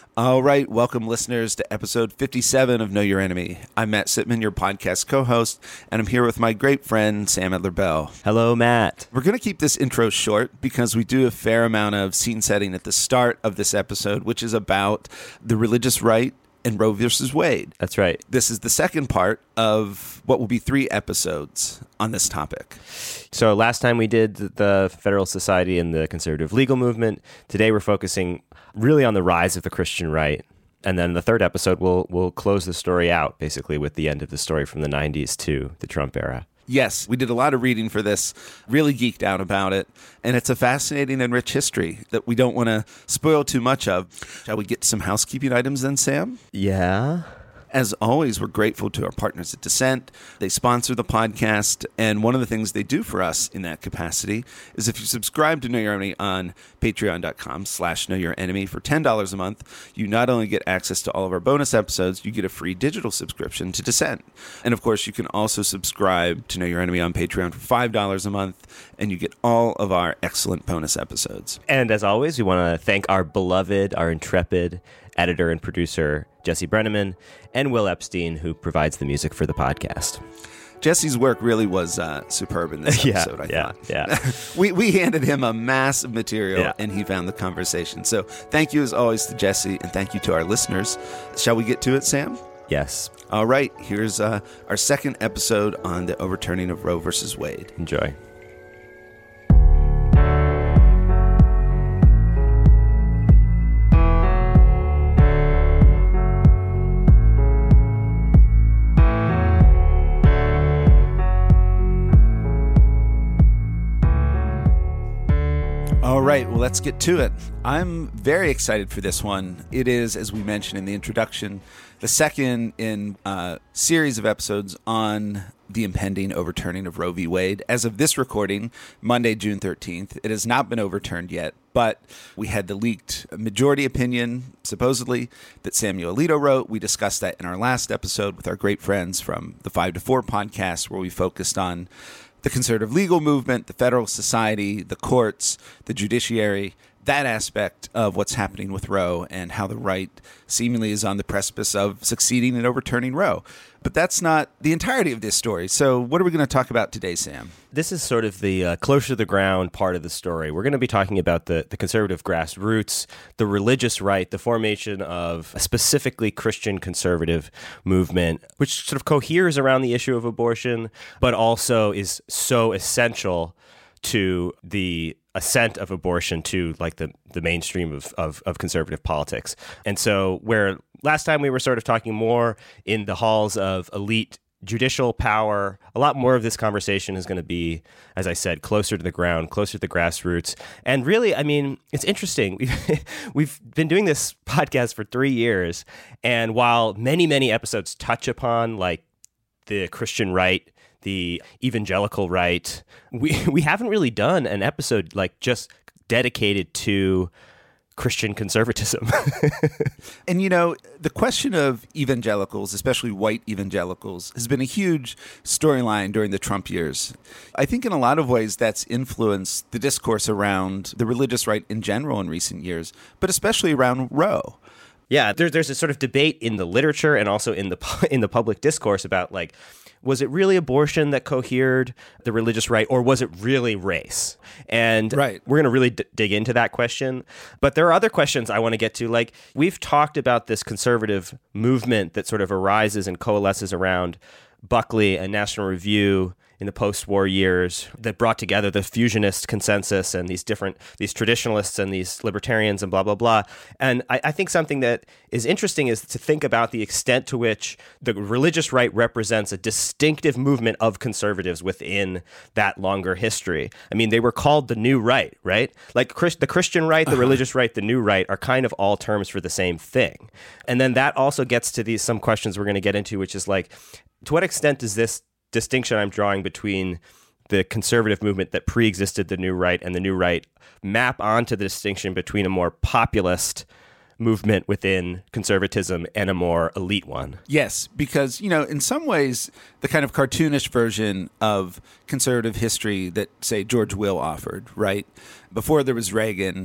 All right, welcome listeners to episode 57 of Know Your Enemy. I'm Matt Sitman, your podcast co-host, and I'm here with my great friend, Sam Edler-Bell. Hello, Matt. We're going to keep this intro short because we do a fair amount of scene setting at the start of this episode, which is about the religious right and Roe versus Wade. That's right. This is the second part of what will be 3 episodes on this topic. So last time we did the Federalist Society and the conservative legal movement. Today we're focusing really on the rise of the Christian right. And then the third episode, we'll close the story out, basically, with the end of the story from the 90s to the Trump era. Yes, we did a lot of reading for this, really geeked out about it, and it's a fascinating and rich history that we don't want to spoil too much of. Shall we get some housekeeping items then, Sam? Yeah. As always, we're grateful to our partners at Dissent. They sponsor the podcast, and one of the things they do for us in that capacity is if you subscribe to Know Your Enemy on patreon.com/knowyourenemy for $10 a month, you not only get access to all of our bonus episodes, you get a free digital subscription to Dissent. And of course, you can also subscribe to Know Your Enemy on Patreon for $5 a month, and you get all of our excellent bonus episodes. And as always, we want to thank our beloved, our intrepid editor and producer, Jesse Brenneman, and Will Epstein, who provides the music for the podcast. Jesse's work really was superb in this episode, I thought. Yeah. We handed him a mass of material, and he found the conversation. So thank you, as always, to Jesse, and thank you to our listeners. Shall we get to it, Sam? Yes. All right. Here's our second episode on the overturning of Roe versus Wade. Enjoy. All right, well, let's get to it. I'm very excited for this one. It is, as we mentioned in the introduction, the second in a series of episodes on the impending overturning of Roe v. Wade. As of this recording, Monday, June 13th, it has not been overturned yet, but we had the leaked majority opinion, supposedly, that Samuel Alito wrote. We discussed that in our last episode with our great friends from the 5 to 4 podcast, where we focused on the conservative legal movement, the Federalist Society, the courts, the judiciary, that aspect of what's happening with Roe and how the right seemingly is on the precipice of succeeding in overturning Roe. But that's not the entirety of this story. So what are we going to talk about today, Sam? This is sort of the closer to the ground part of the story. We're going to be talking about the conservative grassroots, the religious right, the formation of a specifically Christian conservative movement, which sort of coheres around the issue of abortion, but also is so essential to the ascent of abortion to like the mainstream of conservative politics. And so where last time we were sort of talking more in the halls of elite judicial power, a lot more of this conversation is going to be, as I said, closer to the ground, closer to the grassroots. And really, I mean, it's interesting. We've been doing this podcast for 3 years. And while many, many episodes touch upon like the Christian right, the evangelical right, we haven't really done an episode like just dedicated to Christian conservatism. And, you know, the question of evangelicals, especially white evangelicals, has been a huge storyline during the Trump years. I think in a lot of ways that's influenced the discourse around the religious right in general in recent years, but especially around Roe. Yeah, there's a sort of debate in the literature and also in the public discourse about like, was it really abortion that cohered the religious right, or was it really race? And we're going to really dig into that question. But there are other questions I want to get to. Like, we've talked about this conservative movement that sort of arises and coalesces around Buckley and National Review in the post-war years that brought together the fusionist consensus and these traditionalists and these libertarians and blah, blah, blah. And I think something that is interesting is to think about the extent to which the religious right represents a distinctive movement of conservatives within that longer history. I mean, they were called the new right? Like the Christian right, the religious right, the new right are kind of all terms for the same thing. And then that also gets to some questions we're going to get into, which is like, to what extent does this distinction I'm drawing between the conservative movement that pre-existed the new right and the new right map onto the distinction between a more populist movement within conservatism and a more elite one? Yes, because, you know, in some ways, the kind of cartoonish version of conservative history that, say, George Will offered, right? Before there was Reagan,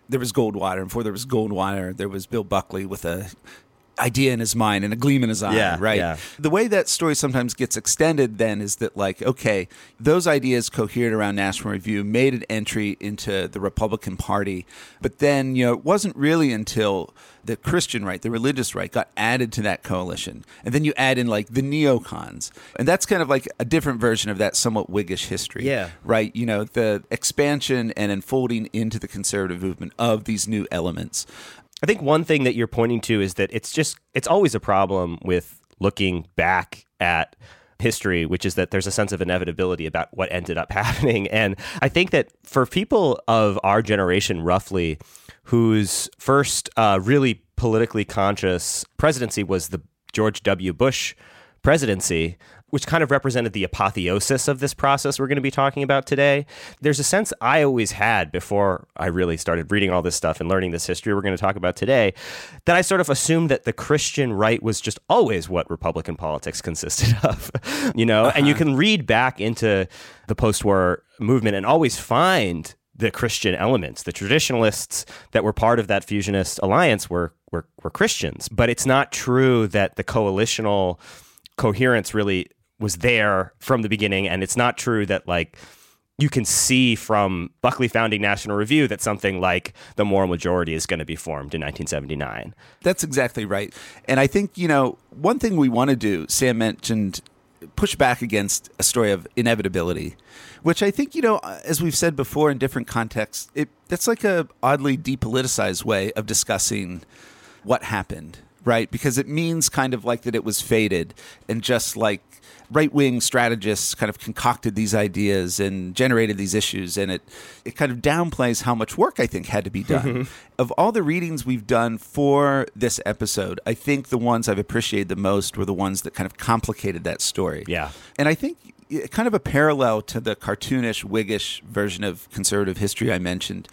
there was Goldwater, and before there was Goldwater, there was Bill Buckley with a idea in his mind and a gleam in his eye, right? Yeah. The way that story sometimes gets extended then is that, like, okay, those ideas cohered around National Review, made an entry into the Republican Party, but then, it wasn't really until the Christian right, the religious right, got added to that coalition. And then you add in, like, the neocons. And that's kind of like a different version of that somewhat Whiggish history, right? The expansion and unfolding into the conservative movement of these new elements. I think one thing that you're pointing to is that it's always a problem with looking back at history, which is that there's a sense of inevitability about what ended up happening. And I think that for people of our generation, roughly, whose first really politically conscious presidency was the George W. Bush presidency, which kind of represented the apotheosis of this process we're going to be talking about today. There's a sense I always had before I really started reading all this stuff and learning this history we're going to talk about today, that I sort of assumed that the Christian right was just always what Republican politics consisted of, And you can read back into the post-war movement and always find the Christian elements. The traditionalists that were part of that fusionist alliance were Christians. But it's not true that the coalitional coherence really was there from the beginning, and it's not true that, like, you can see from Buckley founding National Review that something like the moral majority is going to be formed in 1979. That's exactly right. And I think, one thing we want to do, Sam mentioned, push back against a story of inevitability, which I think, as we've said before in different contexts, that's like a oddly depoliticized way of discussing what happened, right? Because it means kind of like that it was fated, and just like right-wing strategists kind of concocted these ideas and generated these issues, and it kind of downplays how much work I think had to be done. Of all the readings we've done for this episode, I think the ones I've appreciated the most were the ones that kind of complicated that story. Yeah. And I think kind of a parallel to the cartoonish, Whiggish version of conservative history I mentioned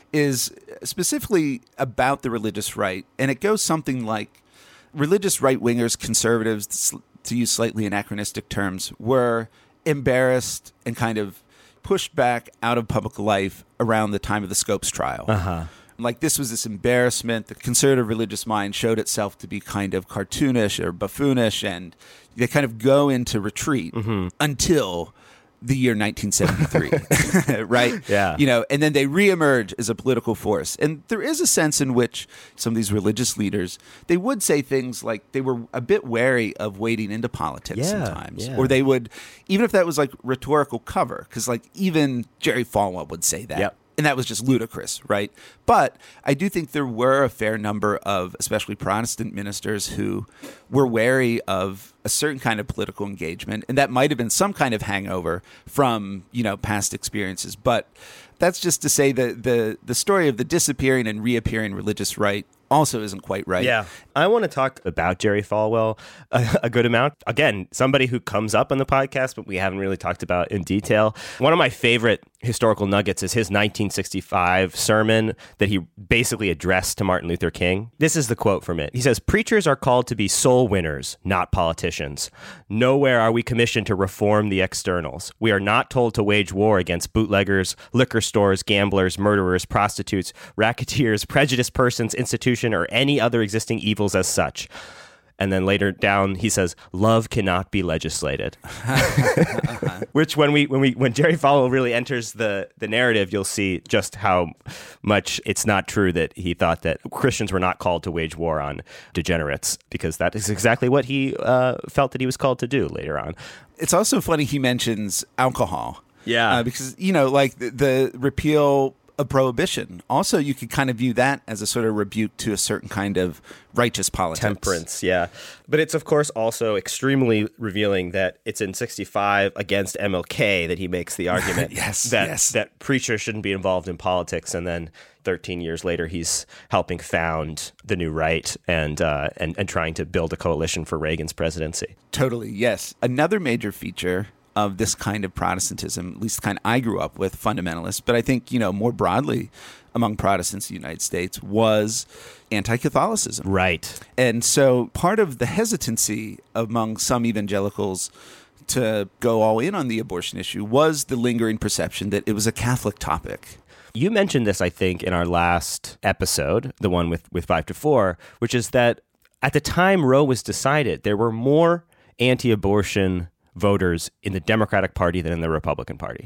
is specifically about the religious right, and it goes something like religious right-wingers, conservatives, to use slightly anachronistic terms, were embarrassed and kind of pushed back out of public life around the time of the Scopes trial. Like, this was this embarrassment. The conservative religious mind showed itself to be kind of cartoonish or buffoonish, and they kind of go into retreat until the year 1973, right? Yeah. And then they reemerge as a political force. And there is a sense in which some of these religious leaders, they would say things like they were a bit wary of wading into politics sometimes. Or they would, even if that was like rhetorical cover, because like even Jerry Falwell would say that. Yep. And that was just ludicrous, right? But I do think there were a fair number of, especially Protestant ministers, who were wary of a certain kind of political engagement, and that might have been some kind of hangover from, past experiences. But that's just to say that the story of the disappearing and reappearing religious right also isn't quite right. Yeah. I want to talk about Jerry Falwell a good amount. Again, somebody who comes up on the podcast, but we haven't really talked about in detail. One of my favorite historical nuggets is his 1965 sermon that he basically addressed to Martin Luther King. This is the quote from it. He says, "Preachers are called to be soul winners, not politicians. Nowhere are we commissioned to reform the externals. We are not told to wage war against bootleggers, liquor stores, gamblers, murderers, prostitutes, racketeers, prejudiced persons, institutions, or any other existing evils as such." And then later down, he says, "Love cannot be legislated." Which when Jerry Falwell really enters the narrative, you'll see just how much it's not true that he thought that Christians were not called to wage war on degenerates, because that is exactly what he felt that he was called to do later on. It's also funny he mentions alcohol. Yeah. Because, like the repeal of prohibition. Also, you could kind of view that as a sort of rebuke to a certain kind of righteous politics. Temperance, yeah. But it's, of course, also extremely revealing that it's in 65 against MLK that he makes the argument that preachers shouldn't be involved in politics, and then 13 years later, he's helping found the New Right and trying to build a coalition for Reagan's presidency. Totally, yes. Another major feature of this kind of Protestantism, at least the kind I grew up with, fundamentalists, but I think, more broadly among Protestants in the United States, was anti-Catholicism. Right. And so part of the hesitancy among some evangelicals to go all in on the abortion issue was the lingering perception that it was a Catholic topic. You mentioned this, I think, in our last episode, the one with 5 to 4, which is that at the time Roe was decided, there were more anti-abortion voters in the Democratic Party than in the Republican Party.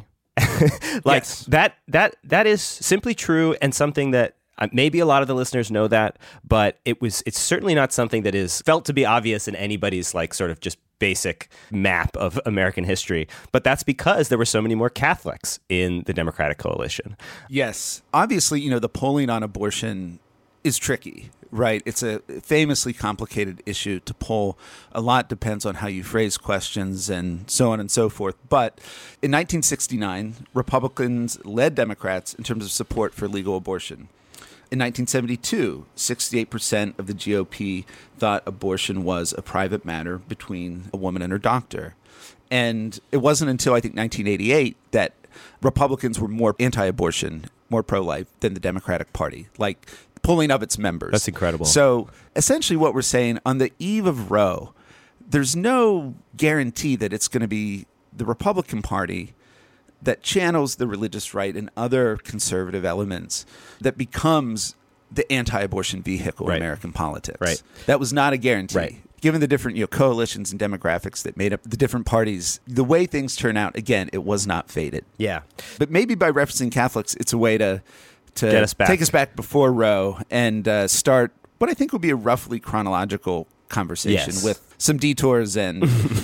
Yes. that is simply true, and something that maybe a lot of the listeners know that, but it's certainly not something that is felt to be obvious in anybody's like sort of just basic map of American history. But that's because there were so many more Catholics in the Democratic coalition. Yes. Obviously, the polling on abortion is tricky, right? It's a famously complicated issue to poll. A lot depends on how you phrase questions and so on and so forth. But in 1969, Republicans led Democrats in terms of support for legal abortion. In 1972, 68% of the GOP thought abortion was a private matter between a woman and her doctor. And it wasn't until, I think, 1988 that Republicans were more anti-abortion, more pro-life than the Democratic Party, like polling of its members. That's incredible. So essentially what we're saying, on the eve of Roe, there's no guarantee that it's going to be the Republican Party that channels the religious right and other conservative elements that becomes the anti-abortion vehicle in American politics. Right. That was not a guarantee. Right. Given the different coalitions and demographics that made up the different parties, the way things turn out, again, it was not fated. Yeah. But maybe by referencing Catholics, it's a way to get us back. Take us back before Roe and start what I think will be a roughly chronological conversation with some detours and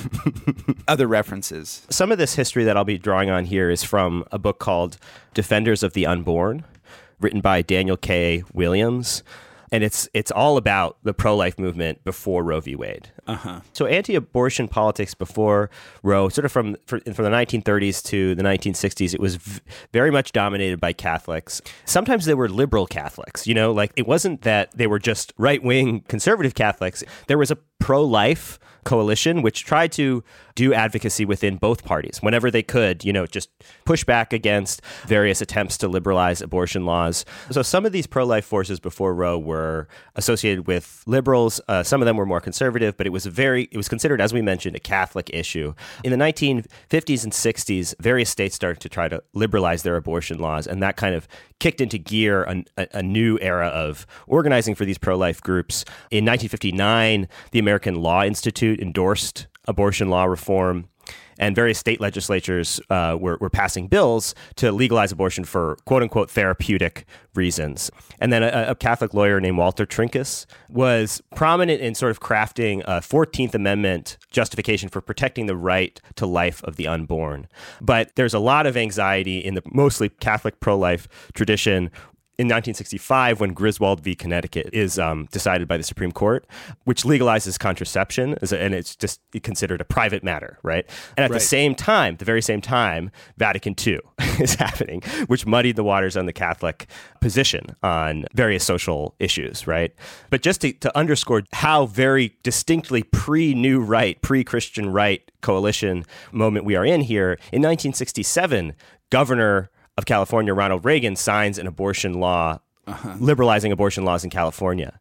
other references. Some of this history that I'll be drawing on here is from a book called Defenders of the Unborn, written by Daniel K. Williams. And it's all about the pro-life movement before Roe v. Wade. So anti-abortion politics before Roe, sort of from the 1930s to the 1960s, it was very much dominated by Catholics. Sometimes they were liberal Catholics. Like it wasn't that they were just right-wing conservative Catholics. There was a pro-life coalition which tried to do advocacy within both parties whenever they could, just push back against various attempts to liberalize abortion laws. So some of these pro-life forces before Roe were associated with liberals. Some of them were more conservative, but it was considered, as we mentioned, a Catholic issue. In the 1950s and 60s, various states started to try to liberalize their abortion laws, and that kind of kicked into gear a new era of organizing for these pro-life groups. In 1959, the American Law Institute endorsed abortion law reform, and various state legislatures were passing bills to legalize abortion for quote-unquote therapeutic reasons. And then a Catholic lawyer named Walter Trinkus was prominent in sort of crafting a 14th Amendment justification for protecting the right to life of the unborn. But there's a lot of anxiety in the mostly Catholic pro-life tradition in 1965, when Griswold v. Connecticut is decided by the Supreme Court, which legalizes contraception, and it's just considered a private matter, right? And at the very same time, Vatican II is happening, which muddied the waters on the Catholic position on various social issues, right? But just to underscore how very distinctly pre-New Right, pre-Christian right coalition moment we are in here, in 1967, Governor of California, Ronald Reagan, signs an abortion law, liberalizing abortion laws in California,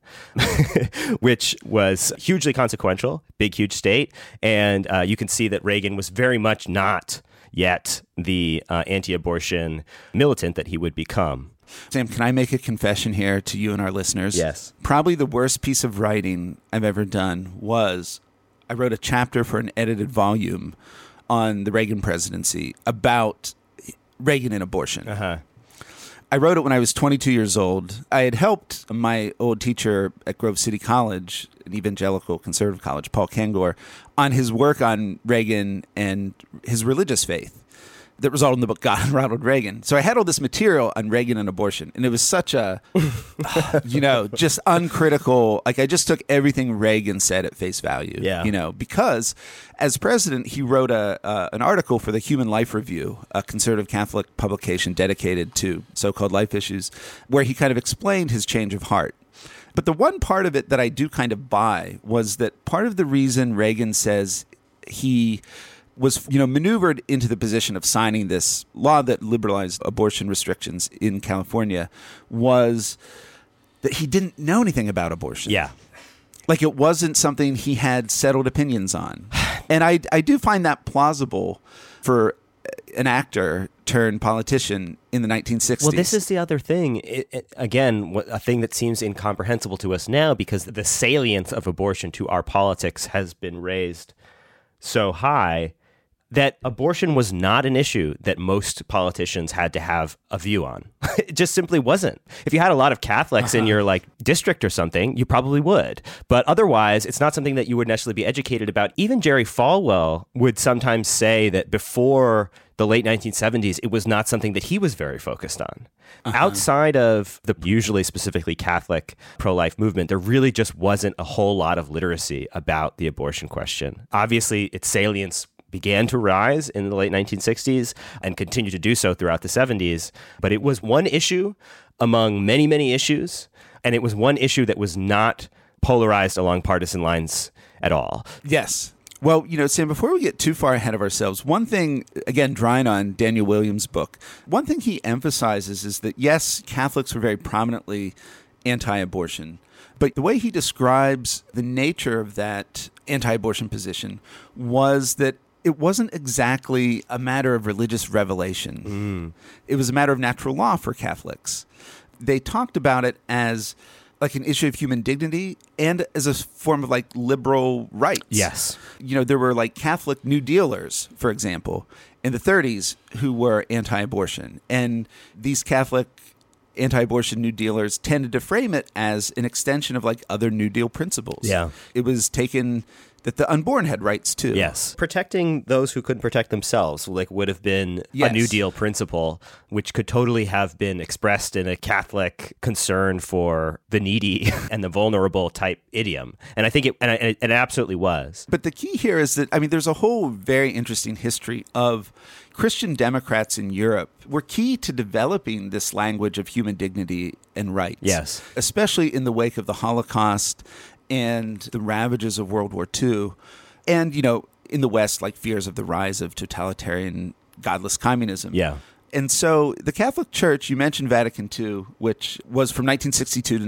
which was hugely consequential, big, huge state. And you can see that Reagan was very much not yet the anti-abortion militant that he would become. Sam, can I make a confession here to you and our listeners? Yes. Probably the worst piece of writing I've ever done was I wrote a chapter for an edited volume on the Reagan presidency about Reagan and abortion. I wrote it when I was 22 years old. I had helped my old teacher at Grove City College, an evangelical conservative college, Paul Kangor, on his work on Reagan and his religious faith that resulted in the book God and Ronald Reagan. So I had all this material on Reagan and abortion, and it was such a, just uncritical. Like I just took everything Reagan said at face value, because as president, he wrote an article for the Human Life Review, a conservative Catholic publication dedicated to so-called life issues, where he kind of explained his change of heart. But the one part of it that I do kind of buy was that part of the reason Reagan says he was, maneuvered into the position of signing this law that liberalized abortion restrictions in California was that he didn't know anything about abortion. Yeah. Like it wasn't something he had settled opinions on. And I do find that plausible for an actor turn politician in the 1960s. Well, this is the other thing. A thing that seems incomprehensible to us now, because the salience of abortion to our politics has been raised so high that abortion was not an issue that most politicians had to have a view on. It just simply wasn't. If you had a lot of Catholics in your district or something, you probably would. But otherwise, it's not something that you would necessarily be educated about. Even Jerry Falwell would sometimes say that before the late 1970s, it was not something that he was very focused on. Outside of the usually specifically Catholic pro-life movement, there really just wasn't a whole lot of literacy about the abortion question. Obviously, its salience began to rise in the late 1960s and continued to do so throughout the 70s. But it was one issue among many, many issues. And it was one issue that was not polarized along partisan lines at all. Yes. Well, Sam, before we get too far ahead of ourselves, one thing, again, drawing on Daniel Williams' book, one thing he emphasizes is that, yes, Catholics were very prominently anti-abortion, but the way he describes the nature of that anti-abortion position was that it wasn't exactly a matter of religious revelation. It was a matter of natural law for Catholics. They talked about it as like an issue of human dignity and as a form of liberal rights. Yes. There were Catholic New Dealers, for example, in the 30s who were anti-abortion. And these Catholic anti-abortion New Dealers tended to frame it as an extension of other New Deal principles. Yeah. It was taken that the unborn had rights too. Yes. Protecting those who couldn't protect themselves would have been a New Deal principle, which could totally have been expressed in a Catholic concern for the needy and the vulnerable type idiom. And I think it absolutely was. But the key here is that, there's a whole very interesting history of Christian Democrats in Europe were key to developing this language of human dignity and rights. Yes. Especially in the wake of the Holocaust and the ravages of World War II. And, in the West, fears of the rise of totalitarian, godless communism. Yeah. And so the Catholic Church, you mentioned Vatican II, which was from 1962 to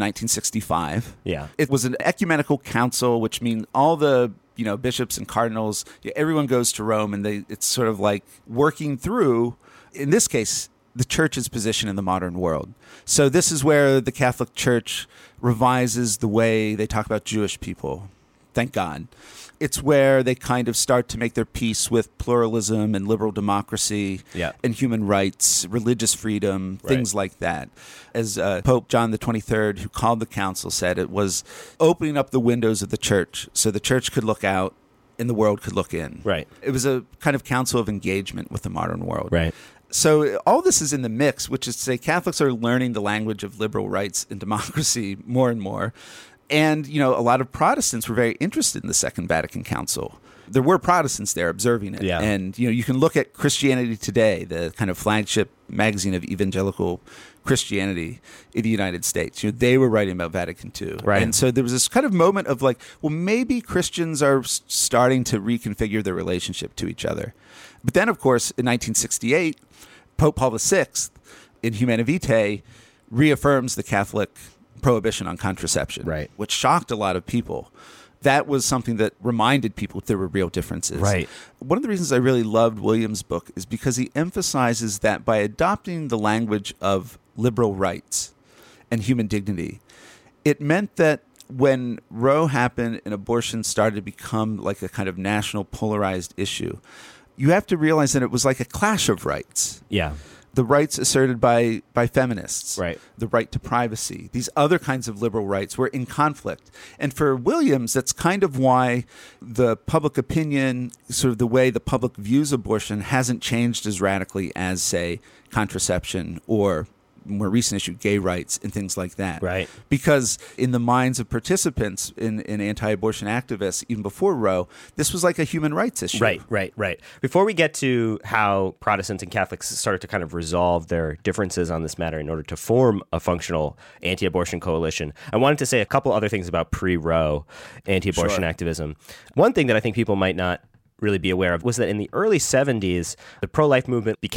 1965. Yeah. It was an ecumenical council, which means all the bishops and cardinals, everyone goes to Rome, and it's sort of working through, in this case, the church's position in the modern world. So this is where the Catholic Church revises the way they talk about Jewish people. Thank God. It's where they kind of start to make their peace with pluralism and liberal democracy and human rights, religious freedom, things like that. As Pope John the 23rd, who called the council, said, it was opening up the windows of the church so the church could look out and the world could look in. Right. It was a kind of council of engagement with the modern world. Right. So all this is in the mix, which is to say Catholics are learning the language of liberal rights and democracy more and more. And, a lot of Protestants were very interested in the Second Vatican Council. There were Protestants there observing it. Yeah. And, you can look at Christianity Today, the kind of flagship magazine of evangelical Christianity in the United States. They were writing about Vatican II. Right. And so there was this kind of moment of maybe Christians are starting to reconfigure their relationship to each other. But then, of course, in 1968, Pope Paul VI in Humanae Vitae reaffirms the Catholic prohibition on contraception, which shocked a lot of people. That was something that reminded people there were real differences. Right. One of the reasons I really loved Williams' book is because he emphasizes that by adopting the language of liberal rights and human dignity, it meant that when Roe happened and abortion started to become a kind of national polarized issue, you have to realize that it was like a clash of rights. Yeah. The rights asserted by feminists, right. The right to privacy, these other kinds of liberal rights were in conflict. And for Williams, that's kind of why the public opinion, sort of the way the public views abortion, hasn't changed as radically as, say, contraception or more recent issue, gay rights and things like that. Right. Because in the minds of participants in anti-abortion activists, even before Roe, this was like a human rights issue. Right. Before we get to how Protestants and Catholics started to kind of resolve their differences on this matter in order to form a functional anti-abortion coalition, I wanted to say a couple other things about pre-Roe anti-abortion activism. One thing that I think people might not really be aware of was that in the early 70s, the pro-life movement became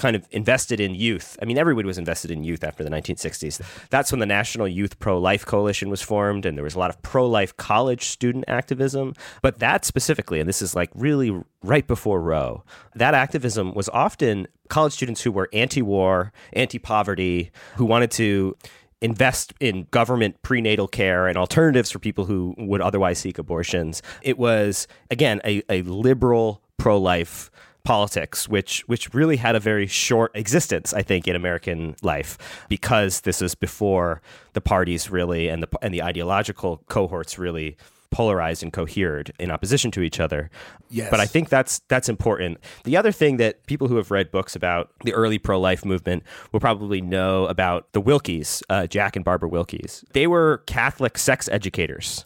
kind of invested in youth. I mean, everybody was invested in youth after the 1960s. That's when the National Youth Pro-Life Coalition was formed, and there was a lot of pro-life college student activism. But that specifically, and this is like really right before Roe, that activism was often college students who were anti-war, anti-poverty, who wanted to invest in government prenatal care and alternatives for people who would otherwise seek abortions. It was, again, a liberal pro-life politics, which really had a very short existence, I think, in American life, because this is before the parties really and the ideological cohorts really polarized and cohered in opposition to each other. Yes. But I think that's important. The other thing that people who have read books about the early pro-life movement will probably know about the Wilkes, Jack and Barbara Wilkes. They were Catholic sex educators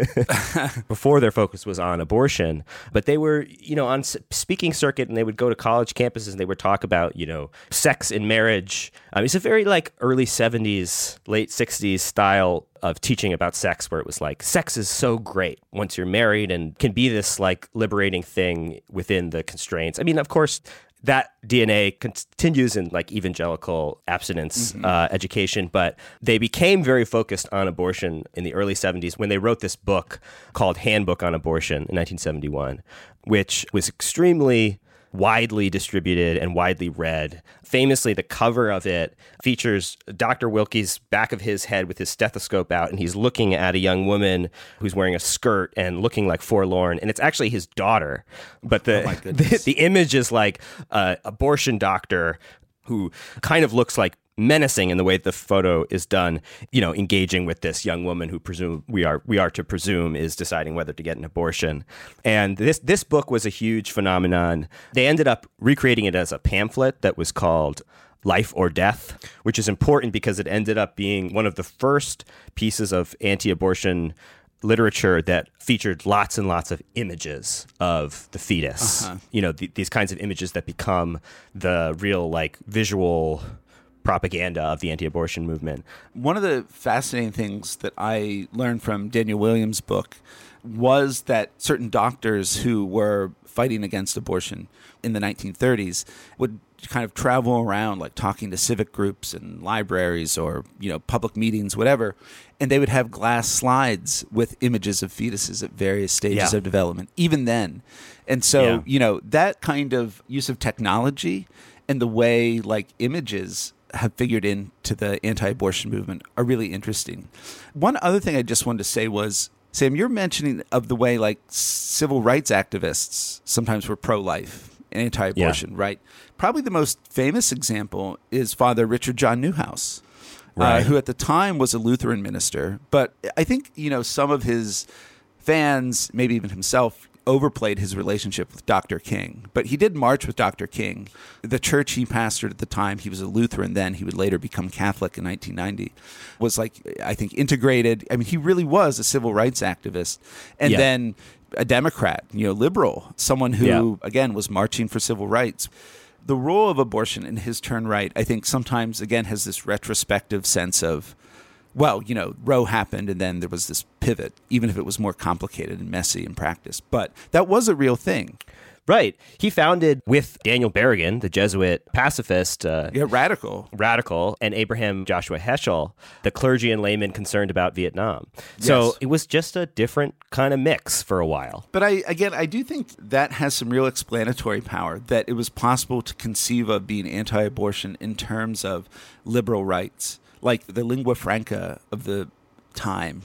before their focus was on abortion. But they were, on speaking circuit, and they would go to college campuses and they would talk about, sex in marriage. It's a very like early 70s, late 60s style of teaching about sex, where it was like, sex is so great once you're married and can be this like liberating thing within the constraints. I mean, of course, that DNA continues in like evangelical abstinence education, but they became very focused on abortion in the early 70s when they wrote this book called Handbook on Abortion in 1971, which was extremely widely distributed and widely read. Famously, the cover of it features Dr. Wilkes' back of his head with his stethoscope out, and he's looking at a young woman who's wearing a skirt and looking like forlorn, and it's actually his daughter. But the image is like an abortion doctor who kind of looks like menacing in the way the photo is done, engaging with this young woman who we are to presume is deciding whether to get an abortion. And this book was a huge phenomenon. They ended up recreating it as a pamphlet that was called Life or Death, which is important because it ended up being one of the first pieces of anti-abortion literature that featured lots and lots of images of the fetus. These kinds of images that become the real like visual propaganda of the anti-abortion movement. One of the fascinating things that I learned from Daniel Williams' book was that certain doctors who were fighting against abortion in the 1930s would kind of travel around like talking to civic groups and libraries or, public meetings, whatever, and they would have glass slides with images of fetuses at various stages of development, even then. And so, that kind of use of technology and the way like images have figured into the anti-abortion movement are really interesting. One other thing I just wanted to say was, Sam, you're mentioning of the way like civil rights activists sometimes were pro-life and anti-abortion, right? Probably the most famous example is Father Richard John Newhouse, who at the time was a Lutheran minister. But I think, some of his fans, maybe even himself, overplayed his relationship with Dr. King. But he did march with Dr. King. The church he pastored at the time, he was a Lutheran then, he would later become Catholic in 1990, was like, I think, integrated. I mean, he really was a civil rights activist. And then a Democrat, liberal, someone who, again, was marching for civil rights. The role of abortion in his turn right, I think sometimes, again, has this retrospective sense of, well, Roe happened and then there was this pivot, even if it was more complicated and messy in practice. But that was a real thing. Right. He founded with Daniel Berrigan, the Jesuit pacifist. Radical, and Abraham Joshua Heschel, the clergy and laymen concerned about Vietnam. So it was just a different kind of mix for a while. But I do think that has some real explanatory power, that it was possible to conceive of being anti-abortion in terms of liberal rights, like the lingua franca of the time,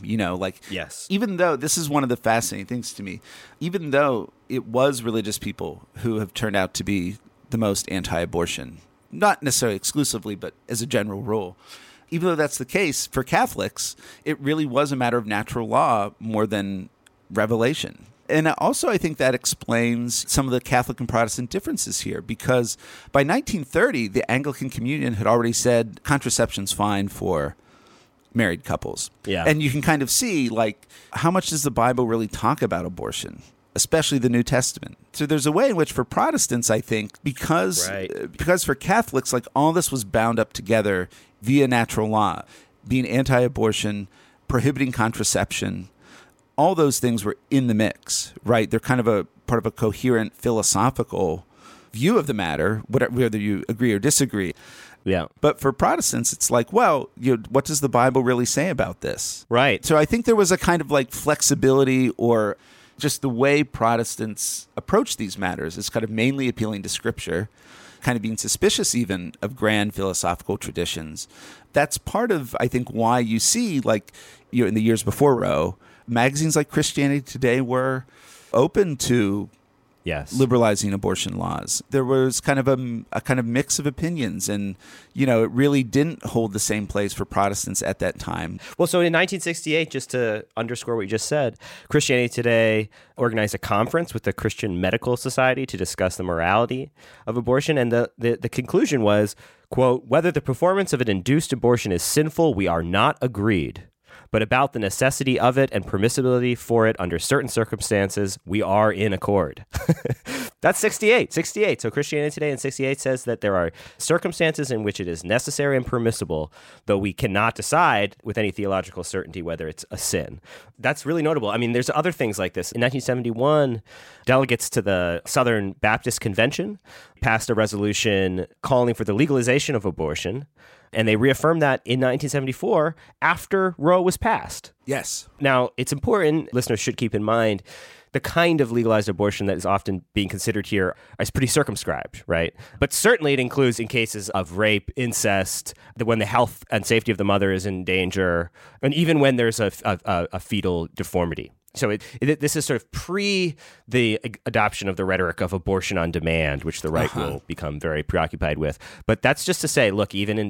even though this is one of the fascinating things to me, even though it was religious people who have turned out to be the most anti-abortion, not necessarily exclusively, but as a general rule, even though that's the case for Catholics, it really was a matter of natural law more than revelation. And also, I think that explains some of the Catholic and Protestant differences here, because by 1930, the Anglican Communion had already said contraception's fine for married couples. Yeah. And you can kind of see, like, how much does the Bible really talk about abortion, especially the New Testament? So there's a way in which for Protestants, I think, because for Catholics, like, all this was bound up together via natural law, being anti-abortion, prohibiting contraception, all those things were in the mix, right? They're kind of a part of a coherent philosophical view of the matter, whether you agree or disagree. Yeah. But for Protestants, it's like, well, what does the Bible really say about this? Right. So I think there was a kind of like flexibility, or just the way Protestants approach these matters is kind of mainly appealing to Scripture, kind of being suspicious even of grand philosophical traditions. That's part of, I think, why you see, like, in the years before Roe, magazines like Christianity Today were open to liberalizing abortion laws. There was kind of a kind of mix of opinions, and it really didn't hold the same place for Protestants at that time. Well, so in 1968, just to underscore what you just said, Christianity Today organized a conference with the Christian Medical Society to discuss the morality of abortion, and the conclusion was, quote, "Whether the performance of an induced abortion is sinful, we are not agreed. But about the necessity of it and permissibility for it under certain circumstances, we are in accord." That's 68. So Christianity Today in 68 says that there are circumstances in which it is necessary and permissible, though we cannot decide with any theological certainty whether it's a sin. That's really notable. I mean, there's other things like this. In 1971, delegates to the Southern Baptist Convention passed a resolution calling for the legalization of abortion. And they reaffirmed that in 1974 after Roe was passed. Yes. Now, it's important, listeners should keep in mind, the kind of legalized abortion that is often being considered here is pretty circumscribed, right? But certainly it includes in cases of rape, incest, when the health and safety of the mother is in danger, and even when there's a fetal deformity. So this is sort of pre the adoption of the rhetoric of abortion on demand, which the right will become very preoccupied with. But that's just to say, look, even in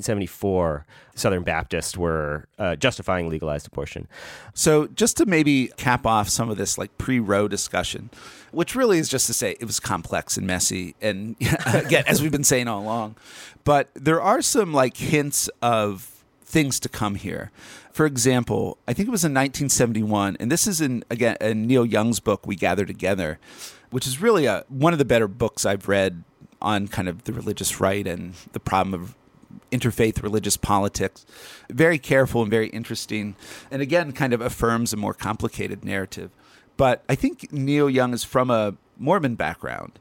1974, Southern Baptists were justifying legalized abortion. So just to maybe cap off some of this like pre-Roe discussion, which really is just to say it was complex and messy, and again, as we've been saying all along, but there are some like hints of things to come here. For example, I think it was in 1971, and this is in Neil Young's book, We Gather Together, which is really one of the better books I've read on kind of the religious right and the problem of interfaith religious politics. Very careful and very interesting, and again, kind of affirms a more complicated narrative. But I think Neil Young is from a Mormon background.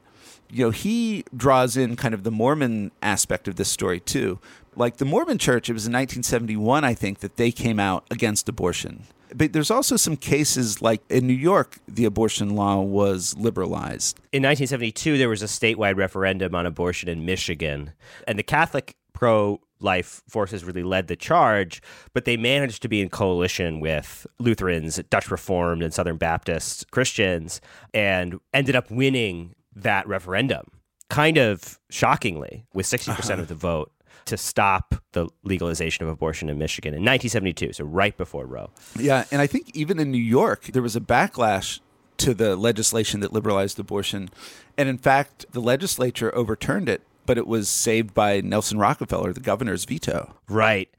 He draws in kind of the Mormon aspect of this story too. Like the Mormon Church, it was in 1971, I think, that they came out against abortion. But there's also some cases like in New York, the abortion law was liberalized. In 1972, there was a statewide referendum on abortion in Michigan, and the Catholic pro-life forces really led the charge, but they managed to be in coalition with Lutherans, Dutch Reformed, and Southern Baptist Christians, and ended up winning that referendum, kind of shockingly, with 60% of the vote to stop the legalization of abortion in Michigan in 1972, so right before Roe. Yeah, and I think even in New York, there was a backlash to the legislation that liberalized abortion. And in fact, the legislature overturned it, but it was saved by Nelson Rockefeller, the governor's veto. Right.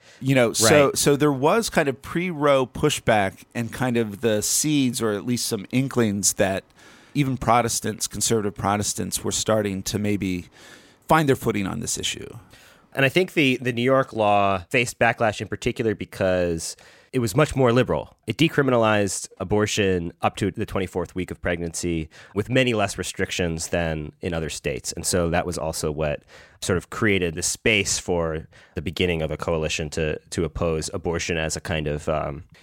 So there was kind of pre-Roe pushback and kind of the seeds, or at least some inklings, that even Protestants, conservative Protestants, were starting to maybe find their footing on this issue. And I think the New York law faced backlash in particular because it was much more liberal. It decriminalized abortion up to the 24th week of pregnancy with many less restrictions than in other states. And so that was also what sort of created the space for the beginning of a coalition to oppose abortion as a kind of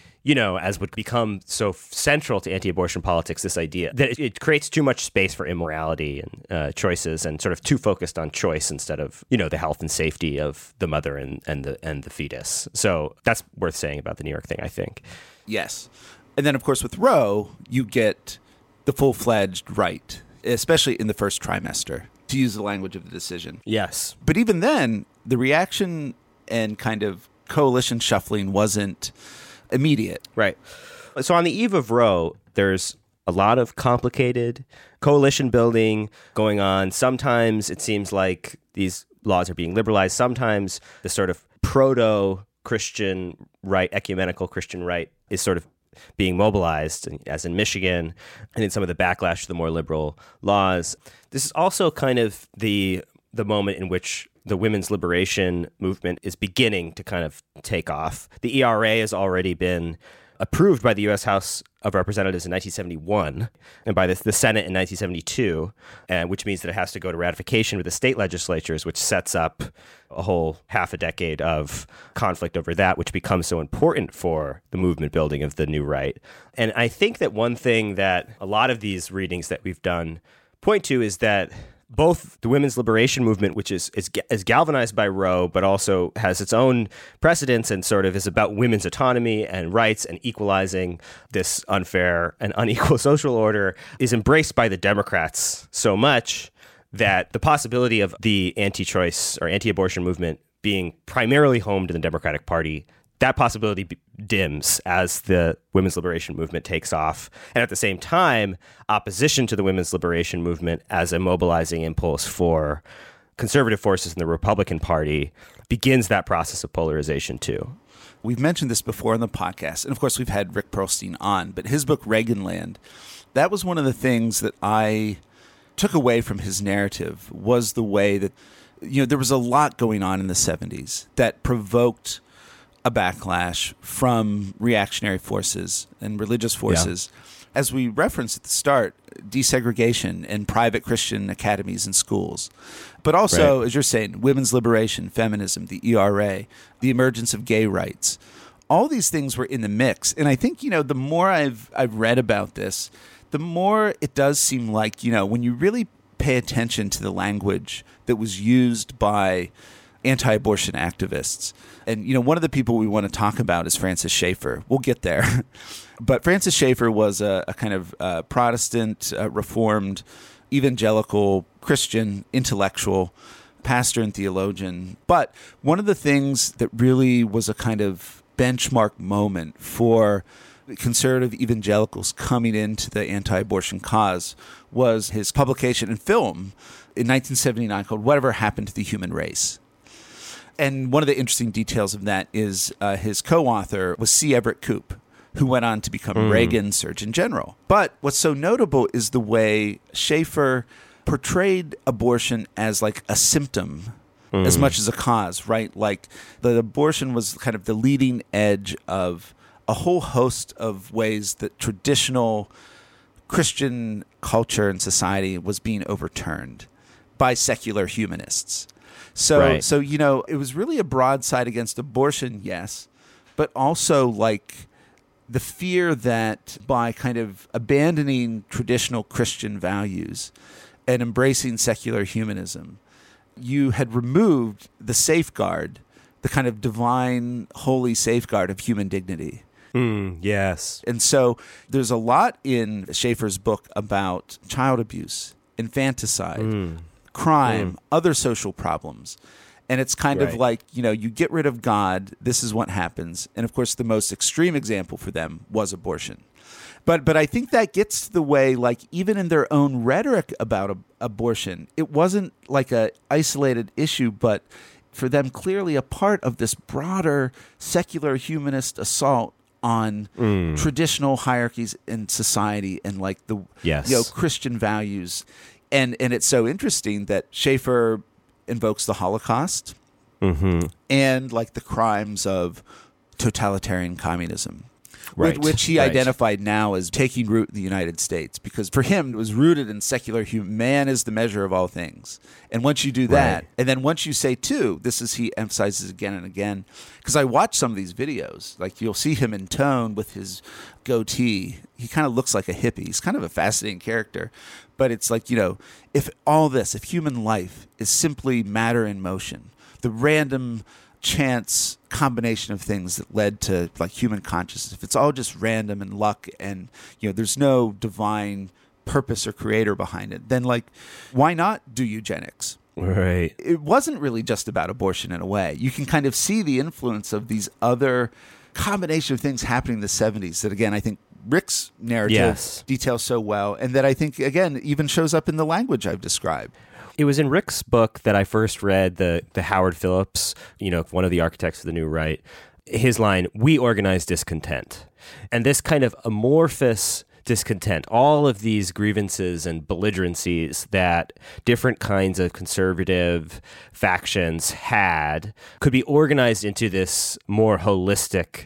as would become so central to anti-abortion politics, this idea that it creates too much space for immorality and choices, and sort of too focused on choice instead of, the health and safety of the mother and the fetus. So that's worth saying about the New York thing, I think. Yes. And then, of course, with Roe, you get the full-fledged right, especially in the first trimester, to use the language of the decision. Yes. But even then, the reaction and kind of coalition shuffling wasn't immediate. Right. So on the eve of Roe, there's a lot of complicated coalition building going on. Sometimes it seems like these laws are being liberalized. Sometimes the sort of proto-Christian right, ecumenical Christian right, is sort of being mobilized, as in Michigan, and in some of the backlash to the more liberal laws. This is also kind of the moment in which the women's liberation movement is beginning to kind of take off. The ERA has already been approved by the U.S. House of Representatives in 1971, and by the Senate in 1972, which means that it has to go to ratification with the state legislatures, which sets up a whole half a decade of conflict over that, which becomes so important for the movement building of the new right. And I think that one thing that a lot of these readings that we've done point to is that both the women's liberation movement, which is galvanized by Roe, but also has its own precedents and sort of is about women's autonomy and rights and equalizing this unfair and unequal social order, is embraced by the Democrats so much that the possibility of the anti-choice or anti-abortion movement being primarily homed in the Democratic Party, that possibility dims as the women's liberation movement takes off. And at the same time, opposition to the women's liberation movement as a mobilizing impulse for conservative forces in the Republican Party begins that process of polarization too. We've mentioned this before in the podcast, and of course we've had Rick Perlstein on, but his book Reaganland, that was one of the things that I took away from his narrative, was the way that, there was a lot going on in the 70s that provoked a backlash from reactionary forces and religious forces. Yeah. As we referenced at the start, desegregation and private Christian academies and schools. But also, as you're saying, women's liberation, feminism, the ERA, the emergence of gay rights. All these things were in the mix. And I think, the more I've read about this, the more it does seem like, when you really pay attention to the language that was used by anti-abortion activists. And, one of the people we want to talk about is Francis Schaeffer. We'll get there. But Francis Schaeffer was a kind of Protestant, Reformed, evangelical, Christian, intellectual, pastor and theologian. But one of the things that really was a kind of benchmark moment for conservative evangelicals coming into the anti-abortion cause was his publication and film in 1979 called Whatever Happened to the Human Race. And one of the interesting details of that is his co-author was C. Everett Koop, who went on to become Reagan's Surgeon General. But what's so notable is the way Schaeffer portrayed abortion as like a symptom as much as a cause, right? Like the abortion was kind of the leading edge of a whole host of ways that traditional Christian culture and society was being overturned by secular humanists. So, it was really a broadside against abortion, yes, but also like the fear that by kind of abandoning traditional Christian values and embracing secular humanism, you had removed the safeguard, the kind of divine, holy safeguard of human dignity. Yes. And so there's a lot in Schaeffer's book about child abuse, infanticide, crime, other social problems. And it's kind of like, you get rid of God, this is what happens. And of course, the most extreme example for them was abortion. But I think that gets to the way, like, even in their own rhetoric about abortion, it wasn't like a isolated issue, but for them clearly a part of this broader secular humanist assault on traditional hierarchies in society and like the Christian values. And it's so interesting that Schaeffer invokes the Holocaust and like the crimes of totalitarian communism, which he identified now as taking root in the United States, because for him it was rooted in secular man is the measure of all things. And once you do that, and then once you say too, he emphasizes again and again, because I watch some of these videos, like you'll see him in tone with his goatee. He kind of looks like a hippie. He's kind of a fascinating character. But it's like, if human life is simply matter in motion, the random chance combination of things that led to like human consciousness, if it's all just random and luck and, there's no divine purpose or creator behind it, then like, why not do eugenics? Right. It wasn't really just about abortion in a way. You can kind of see the influence of these other combination of things happening in the 70s that, again, I think Rick's narrative details so well, and that I think, again, even shows up in the language I've described. It was in Rick's book that I first read the Howard Phillips, one of the architects of the New Right, his line, "We organize discontent." And this kind of amorphous discontent, all of these grievances and belligerencies that different kinds of conservative factions had, could be organized into this more holistic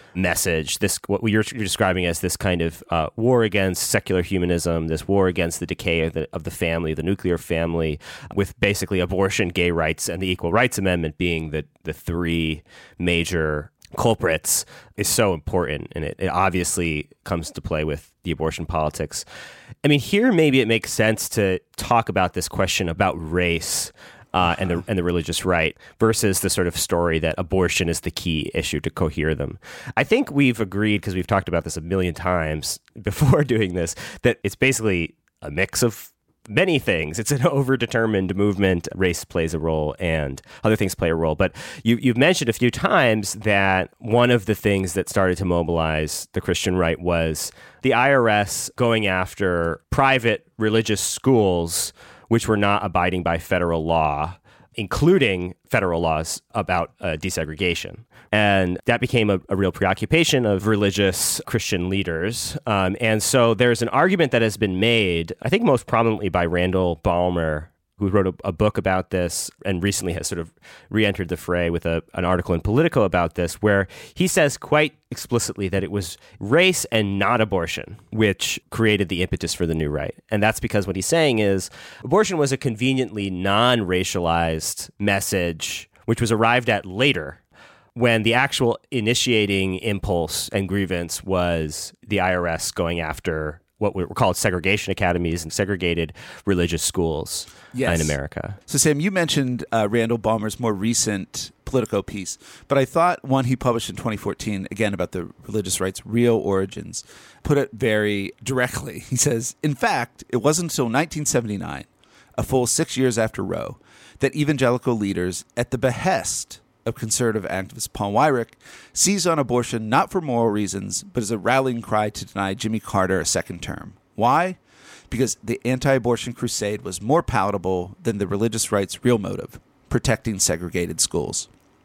message, this what you're describing as this kind of war against secular humanism, this war against the decay of the family, the nuclear family, with basically abortion, gay rights, and the Equal Rights Amendment being the three major culprits, is so important. And it obviously comes to play with the abortion politics. I mean, here maybe it makes sense to talk about this question about race and the religious right versus the sort of story that abortion is the key issue to cohere them. I think we've agreed, because we've talked about this a million times before doing this, that it's basically a mix of many things. It's an overdetermined movement. Race plays a role and other things play a role. But you've mentioned a few times that one of the things that started to mobilize the Christian right was the IRS going after private religious schools which were not abiding by federal law, including federal laws about desegregation. And that became a real preoccupation of religious Christian leaders. And so there's an argument that has been made, I think most prominently by Randall Balmer, who wrote a book about this and recently has sort of re-entered the fray with an article in Politico about this, where he says quite explicitly that it was race and not abortion which created the impetus for the new right. And that's because what he's saying is abortion was a conveniently non-racialized message which was arrived at later, when the actual initiating impulse and grievance was the IRS going after what were called segregation academies and segregated religious schools in America. So, Sam, you mentioned Randall Balmer's more recent Politico piece, but I thought one he published in 2014, again, about the religious right's real origins, put it very directly. He says, in fact, it wasn't until 1979, a full 6 years after Roe, that evangelical leaders, at the behest of conservative activist Paul Weyrich, seized on abortion not for moral reasons, but as a rallying cry to deny Jimmy Carter a second term. Why? Because the anti-abortion crusade was more palatable than the religious right's real motive, protecting segregated schools.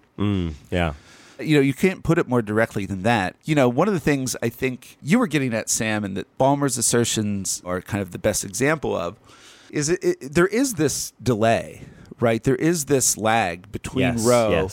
Yeah. You know, you can't put it more directly than that. You know, one of the things I think you were getting at, Sam, and that Balmer's assertions are kind of the best example of, is there is this delay, right? There is this lag between Roe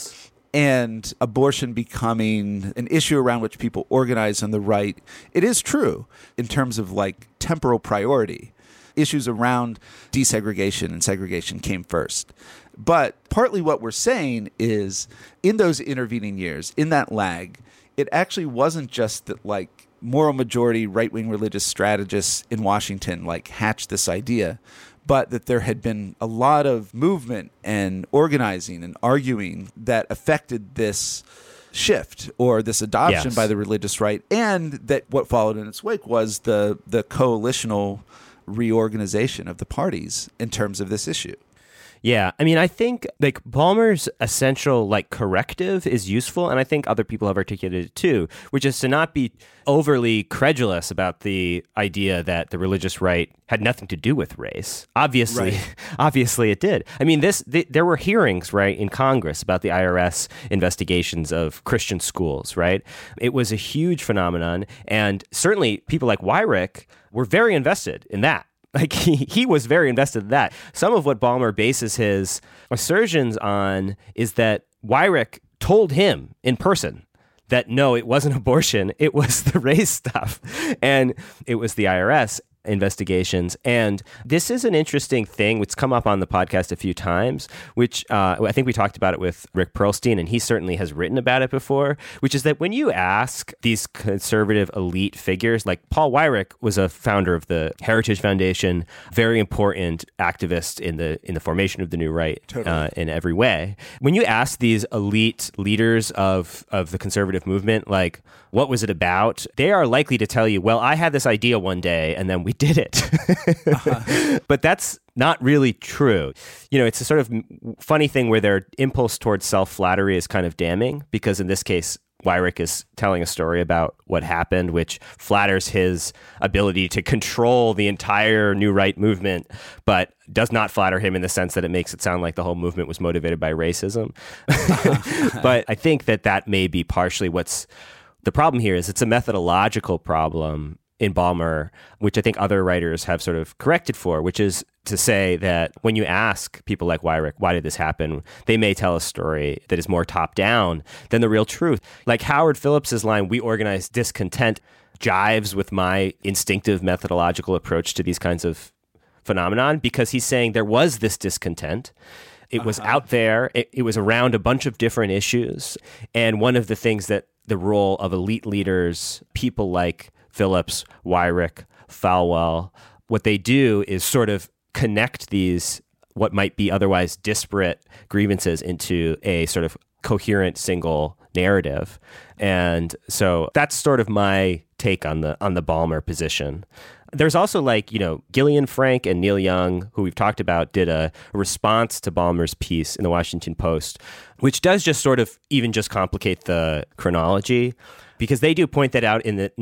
and abortion becoming an issue around which people organize on the right. It is true in terms of like temporal priority. Issues around desegregation and segregation came first. But partly what we're saying is in those intervening years, in that lag, it actually wasn't just that like moral majority right-wing religious strategists in Washington like hatched this idea, but that there had been a lot of movement and organizing and arguing that affected this shift or this adoption by the religious right, and that what followed in its wake was the coalitional reorganization of the parties in terms of this issue. Yeah, I mean, I think like Balmer's essential like corrective is useful, and I think other people have articulated it too, which is to not be overly credulous about the idea that the religious right had nothing to do with race. Obviously it did. I mean, there were hearings, right, in Congress about the IRS investigations of Christian schools, right? It was a huge phenomenon, and certainly people like Weyrich were very invested in that. Like he was very invested in that. Some of what Balmer bases his assertions on is that Weyrich told him in person that no, it wasn't abortion, it was the race stuff, and it was the IRS investigations. And this is an interesting thing which come up on the podcast a few times, which I think we talked about it with Rick Perlstein, and he certainly has written about it before, which is that when you ask these conservative elite figures, like Paul Weyrich was a founder of the Heritage Foundation, very important activist in the formation of the new right in every way. When you ask these elite leaders of the conservative movement, like, what was it about? They are likely to tell you, well, I had this idea one day and then we did it. But that's not really true. You know, it's a sort of funny thing where their impulse towards self-flattery is kind of damning, because in this case, Weyrich is telling a story about what happened, which flatters his ability to control the entire new right movement, but does not flatter him in the sense that it makes it sound like the whole movement was motivated by racism. But I think that may be partially what's the problem here. Is it's a methodological problem in Balmer, which I think other writers have sort of corrected for, which is to say that when you ask people like Weyrich, why did this happen? They may tell a story that is more top down than the real truth. Like Howard Phillips's line, "We organize discontent," jives with my instinctive methodological approach to these kinds of phenomenon, because he's saying there was this discontent. It was out there. It was around a bunch of different issues. And one of the things that the role of elite leaders, people like Phillips, Weyrich, Falwell, what they do is sort of connect these, what might be otherwise disparate grievances, into a sort of coherent single narrative. And so that's sort of my take on the Ballmer position. There's also Gillian Frank and Neil Young, who we've talked about, did a response to Ballmer's piece in the Washington Post, which does just sort of even just complicate the chronology, because they do point that out. In the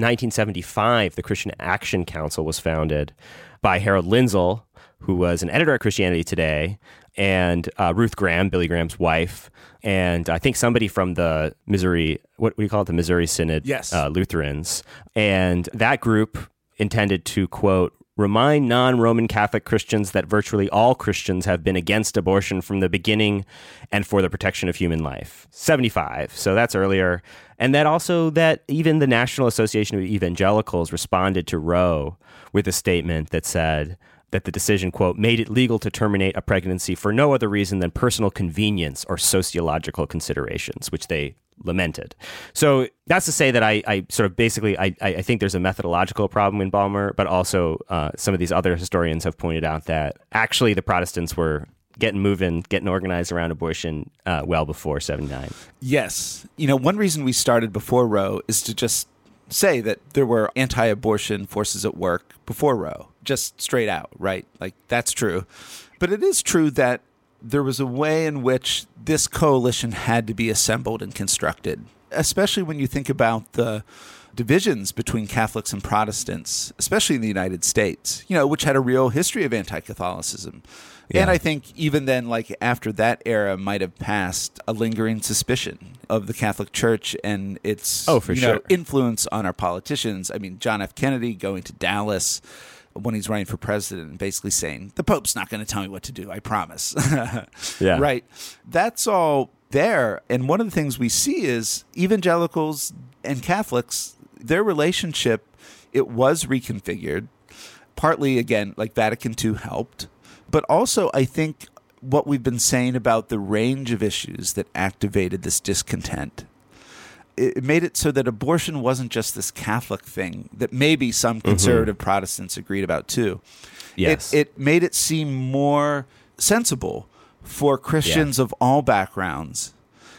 1975, the Christian Action Council was founded by Harold Lindsell, who was an editor at Christianity Today, and Ruth Graham, Billy Graham's wife, and I think somebody from the Missouri, what do you call it, the Missouri Synod, yes, Lutherans. And that group intended to, quote, "remind non-Roman Catholic Christians that virtually all Christians have been against abortion from the beginning and for the protection of human life." 75, so that's earlier. And that also that even the National Association of Evangelicals responded to Roe with a statement that said that the decision, quote, "made it legal to terminate a pregnancy for no other reason than personal convenience or sociological considerations," which they lamented. So that's to say that I sort of basically, I think there's a methodological problem in Ballmer, but also some of these other historians have pointed out that actually the Protestants were getting moving, getting organized around abortion well before 79. Yes. One reason we started before Roe is to just say that there were anti-abortion forces at work before Roe, just straight out, right? Like, that's true. But it is true that there was a way in which this coalition had to be assembled and constructed, especially when you think about the divisions between Catholics and Protestants, especially in the United States, which had a real history of anti-Catholicism. Yeah. And I think even then, after that era might have passed a lingering suspicion of the Catholic Church and its sure, influence on our politicians. I mean, John F. Kennedy going to Dallas when he's running for president and basically saying, "The Pope's not going to tell me what to do, I promise." Yeah. Right. That's all there. And one of the things we see is evangelicals and Catholics, their relationship, it was reconfigured. Partly, again, Vatican II helped. But also, I think what we've been saying about the range of issues that activated this discontent, it made it so that abortion wasn't just this Catholic thing that maybe some conservative Protestants agreed about too. Yes. It made it seem more sensible for Christians of all backgrounds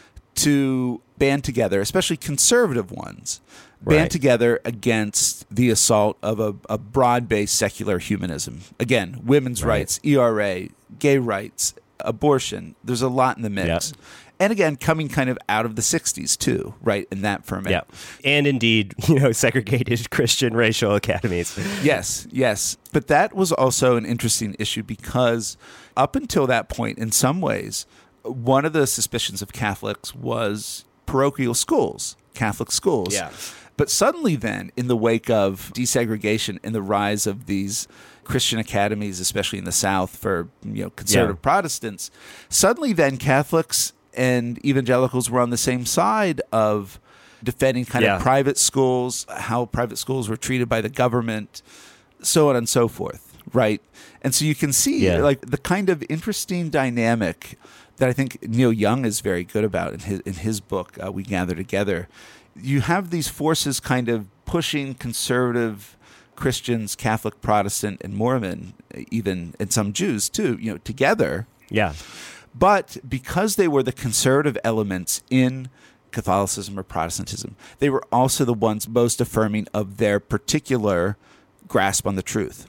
to band together, especially conservative ones, band together against the assault of a broad-based secular humanism. Again, women's rights, ERA, gay rights, abortion. There's a lot in the mix. Yep. And again, coming kind of out of the 60s too, right, in that ferment. Yeah. And indeed, segregated Christian racial academies. Yes. But that was also an interesting issue because up until that point, in some ways, one of the suspicions of Catholics was parochial schools, Catholic schools. Yeah. But suddenly then, in the wake of desegregation and the rise of these Christian academies, especially in the South for conservative Protestants, suddenly then Catholics and evangelicals were on the same side of defending kind of private schools, how private schools were treated by the government, so on and so forth, right? And so you can see the kind of interesting dynamic that I think Neil Young is very good about in his book, We Gather Together. You have these forces kind of pushing conservative Christians, Catholic, Protestant, and Mormon, even, and some Jews too, together. Yeah. But because they were the conservative elements in Catholicism or Protestantism, they were also the ones most affirming of their particular grasp on the truth.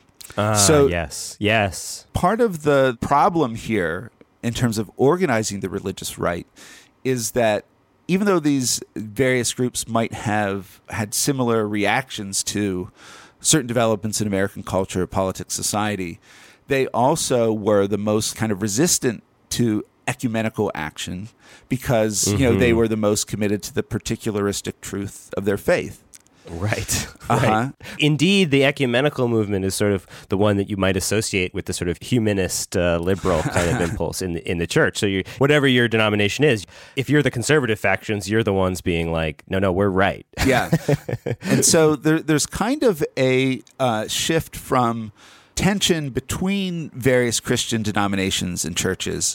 Yes. Part of the problem here in terms of organizing the religious right is that even though these various groups might have had similar reactions to certain developments in American culture, politics, society, they also were the most kind of resistant to ecumenical action because they were the most committed to the particularistic truth of their faith. Right. Uh-huh. Indeed, the ecumenical movement is sort of the one that you might associate with the sort of humanist, liberal kind of impulse in the church. So whatever your denomination is, if you're the conservative factions, you're the ones being like, no, we're right. Yeah. And so there's kind of a shift from tension between various Christian denominations and churches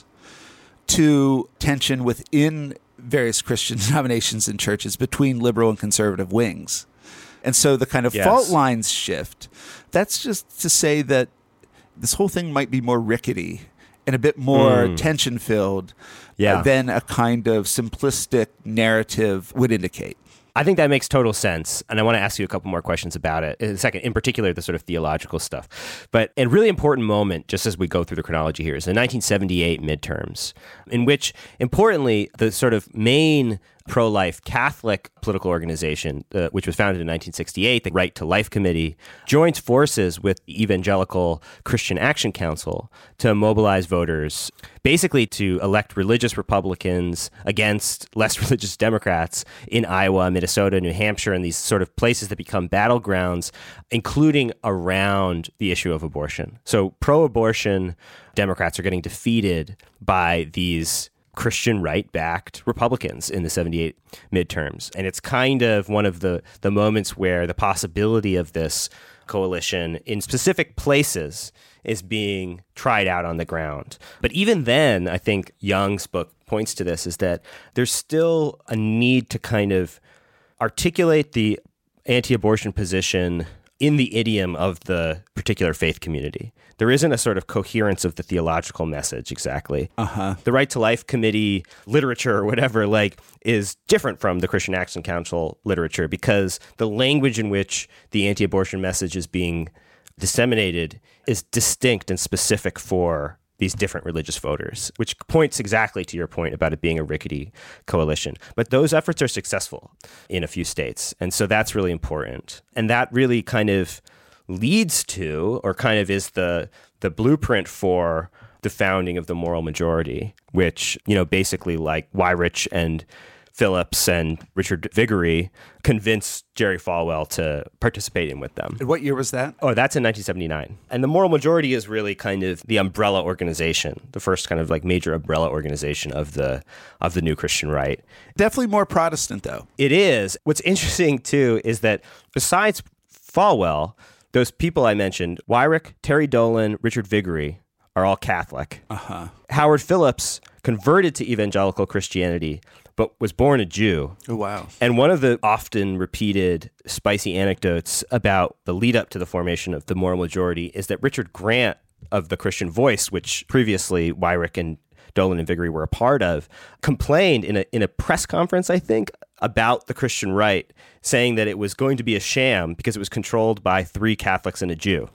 to tension within various Christian denominations and churches between liberal and conservative wings. And so the kind of fault lines shift. That's just to say that this whole thing might be more rickety and a bit more tension-filled than a kind of simplistic narrative would indicate. I think that makes total sense, and I want to ask you a couple more questions about it in a second, in particular the sort of theological stuff. But a really important moment, just as we go through the chronology here, is the 1978 midterms, in which, importantly, the sort of main pro-life Catholic political organization, which was founded in 1968, the Right to Life Committee, joins forces with the Evangelical Christian Action Council to mobilize voters, basically to elect religious Republicans against less religious Democrats in Iowa, Minnesota, New Hampshire, and these sort of places that become battlegrounds, including around the issue of abortion. So pro-abortion Democrats are getting defeated by these Christian right-backed Republicans in the 78 midterms. And it's kind of one of the moments where the possibility of this coalition in specific places is being tried out on the ground. But even then, I think Young's book points to this, is that there's still a need to kind of articulate the anti-abortion position in the idiom of the particular faith community. There isn't a sort of coherence of the theological message exactly. The Right to Life Committee literature or whatever is different from the Christian Action Council literature because the language in which the anti-abortion message is being disseminated is distinct and specific for these different religious voters, which points exactly to your point about it being a rickety coalition. But those efforts are successful in a few states. And so that's really important. And that really kind of leads to, or kind of is the blueprint for the founding of the moral majority, which, basically like Weyrich and Phillips and Richard Viguerie convinced Jerry Falwell to participate in with them. And what year was that? Oh, that's in 1979. And the Moral Majority is really kind of the umbrella organization, the first kind of major umbrella organization of the new Christian right. Definitely more Protestant, though. It is. What's interesting, too, is that besides Falwell, those people I mentioned, Weyrich, Terry Dolan, Richard Viguerie, are all Catholic. Howard Phillips converted to evangelical Christianity, but was born a Jew. Oh, wow. And one of the often repeated spicy anecdotes about the lead up to the formation of the Moral Majority is that Richard Grant of the Christian Voice, which previously Weyrich and Dolan and Viguerie were a part of, complained in a press conference, I think, about the Christian right, saying that it was going to be a sham because it was controlled by 3 Catholics and a Jew.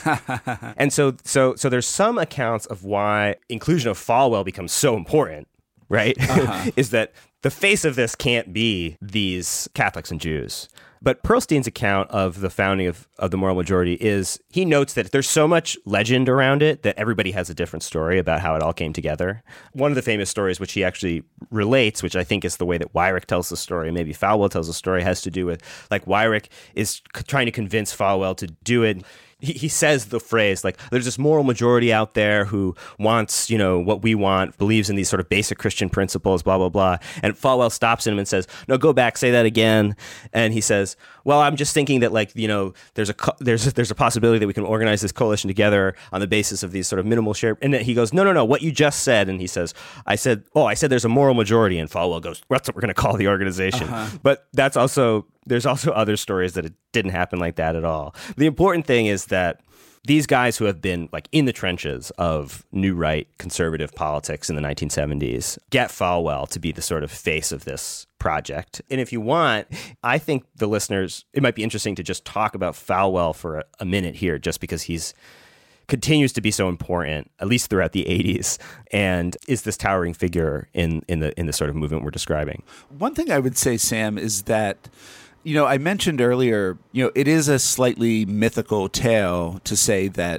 And so there's some accounts of why inclusion of Falwell becomes so important, right? Is that the face of this can't be these Catholics and Jews. But Pearlstein's account of the founding of the Moral Majority is, he notes that there's so much legend around it that everybody has a different story about how it all came together. One of the famous stories which he actually relates, which I think is the way that Weyrich tells the story, maybe Falwell tells the story, has to do with, Weyrich is trying to convince Falwell to do it. He says the phrase, there's this moral majority out there who wants, what we want, believes in these sort of basic Christian principles, blah, blah, blah. And Falwell stops him and says, no, go back, say that again. And he says, well, I'm just thinking that, there's a possibility that we can organize this coalition together on the basis of these sort of minimal share. And then he goes, no, what you just said. And he says, I said there's a moral majority. And Falwell goes, that's what we're going to call the organization. But there's also other stories that it didn't happen like that at all. The important thing is that these guys who have been in the trenches of new right conservative politics in the 1970s get Falwell to be the sort of face of this project. And if you want, I think the listeners, it might be interesting to just talk about Falwell for a minute here, just because he's continues to be so important, at least throughout the 80s, and is this towering figure in the sort of movement we're describing. One thing I would say, Sam, is that I mentioned earlier, it is a slightly mythical tale to say that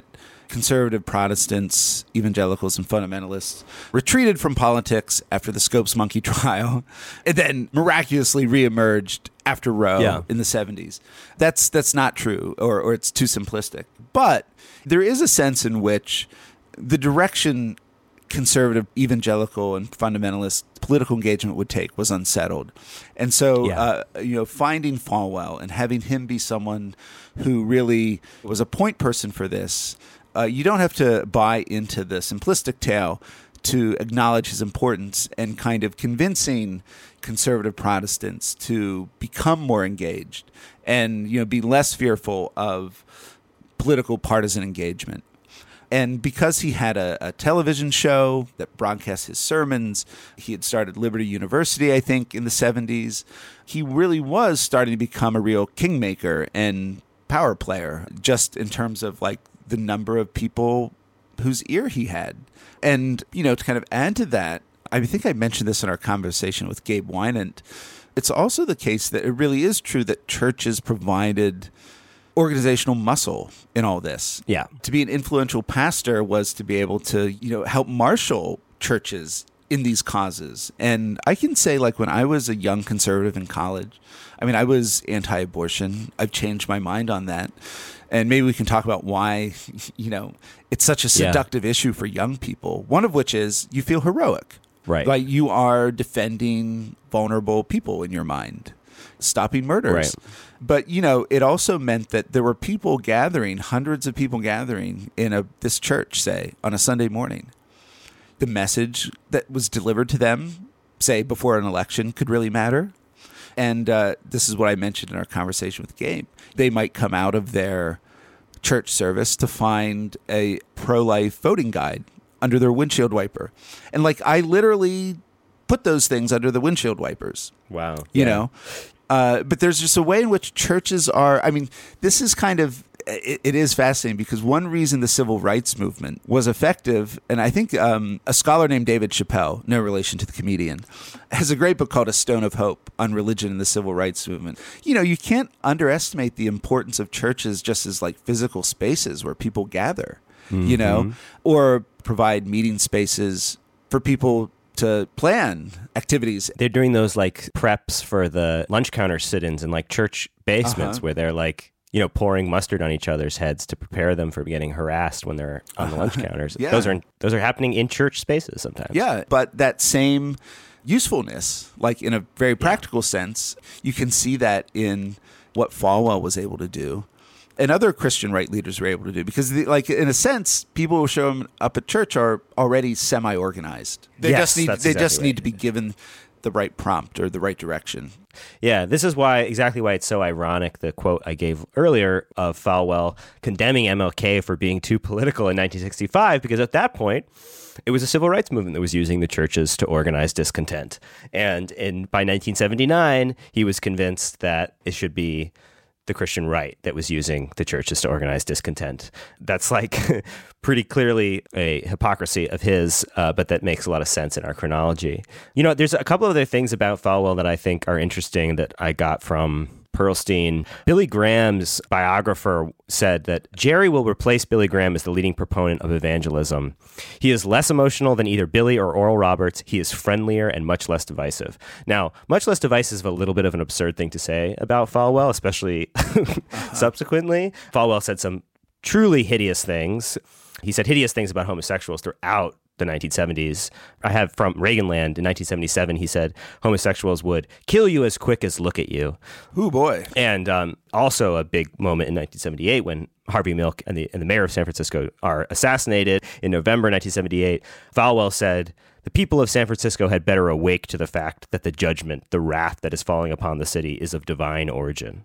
conservative Protestants, evangelicals, and fundamentalists retreated from politics after the Scopes Monkey trial, and then miraculously reemerged after Roe in the 70s. That's not true, or it's too simplistic. But there is a sense in which the direction conservative, evangelical, and fundamentalist political engagement would take was unsettled. And so, finding Falwell and having him be someone who really was a point person for this, you don't have to buy into the simplistic tale to acknowledge his importance and kind of convincing conservative Protestants to become more engaged and, be less fearful of political partisan engagement. And because he had a television show that broadcast his sermons, he had started Liberty University, I think, in the 70s. He really was starting to become a real kingmaker and power player, just in terms of like the number of people whose ear he had. And, to kind of add to that, I think I mentioned this in our conversation with Gabe Wynant. It's also the case that it really is true that churches provided organizational muscle in all this. Yeah. To be an influential pastor was to be able to, help marshal churches in these causes. And I can say, like, when I was a young conservative in college, I was anti-abortion. I've changed my mind on that. And maybe we can talk about why, it's such a seductive issue for young people. One of which is you feel heroic. Right. Like you are defending vulnerable people in your mind, stopping murders. Right. But, it also meant that there were people gathering, hundreds of people gathering in this church, say, on a Sunday morning. The message that was delivered to them, say, before an election could really matter. And this is what I mentioned in our conversation with Gabe. They might come out of their church service to find a pro-life voting guide under their windshield wiper. And, I literally put those things under the windshield wipers. Wow. You know? But there's just a way in which churches are, this is kind of, it is fascinating because one reason the civil rights movement was effective, and I think a scholar named David Chappelle, no relation to the comedian, has a great book called A Stone of Hope on religion and the civil rights movement. You can't underestimate the importance of churches just as like physical spaces where people gather, or provide meeting spaces for people to plan activities. They're doing those like preps for the lunch counter sit-ins in like church basements where they're like, pouring mustard on each other's heads to prepare them for getting harassed when they're on the lunch counters. Yeah. Those are happening in church spaces sometimes. Yeah, but that same usefulness, like in a very practical sense, you can see that in what Falwell was able to do. And other Christian right leaders were able to do, because, in a sense, people who show up at church are already semi-organized. They just need to be given the right prompt or the right direction. Yeah, this is exactly why it's so ironic, the quote I gave earlier of Falwell condemning MLK for being too political in 1965, because at that point, it was a civil rights movement that was using the churches to organize discontent. And by 1979, he was convinced that it should be the Christian right that was using the churches to organize discontent. That's like pretty clearly a hypocrisy of his, but that makes a lot of sense in our chronology. There's a couple other things about Falwell that I think are interesting that I got from Pearlstein. Billy Graham's biographer said that Jerry will replace Billy Graham as the leading proponent of evangelism. He is less emotional than either Billy or Oral Roberts. He is friendlier and much less divisive. Now, much less divisive is a little bit of an absurd thing to say about Falwell, especially subsequently. Falwell said some truly hideous things. He said hideous things about homosexuals throughout the 1970s. I have from Reaganland in 1977, he said homosexuals would kill you as quick as look at you. Ooh, boy. And also a big moment in 1978 when Harvey Milk and the mayor of San Francisco are assassinated in November 1978. Falwell said, "The people of San Francisco had better awake to the fact that the judgment, the wrath that is falling upon the city is of divine origin."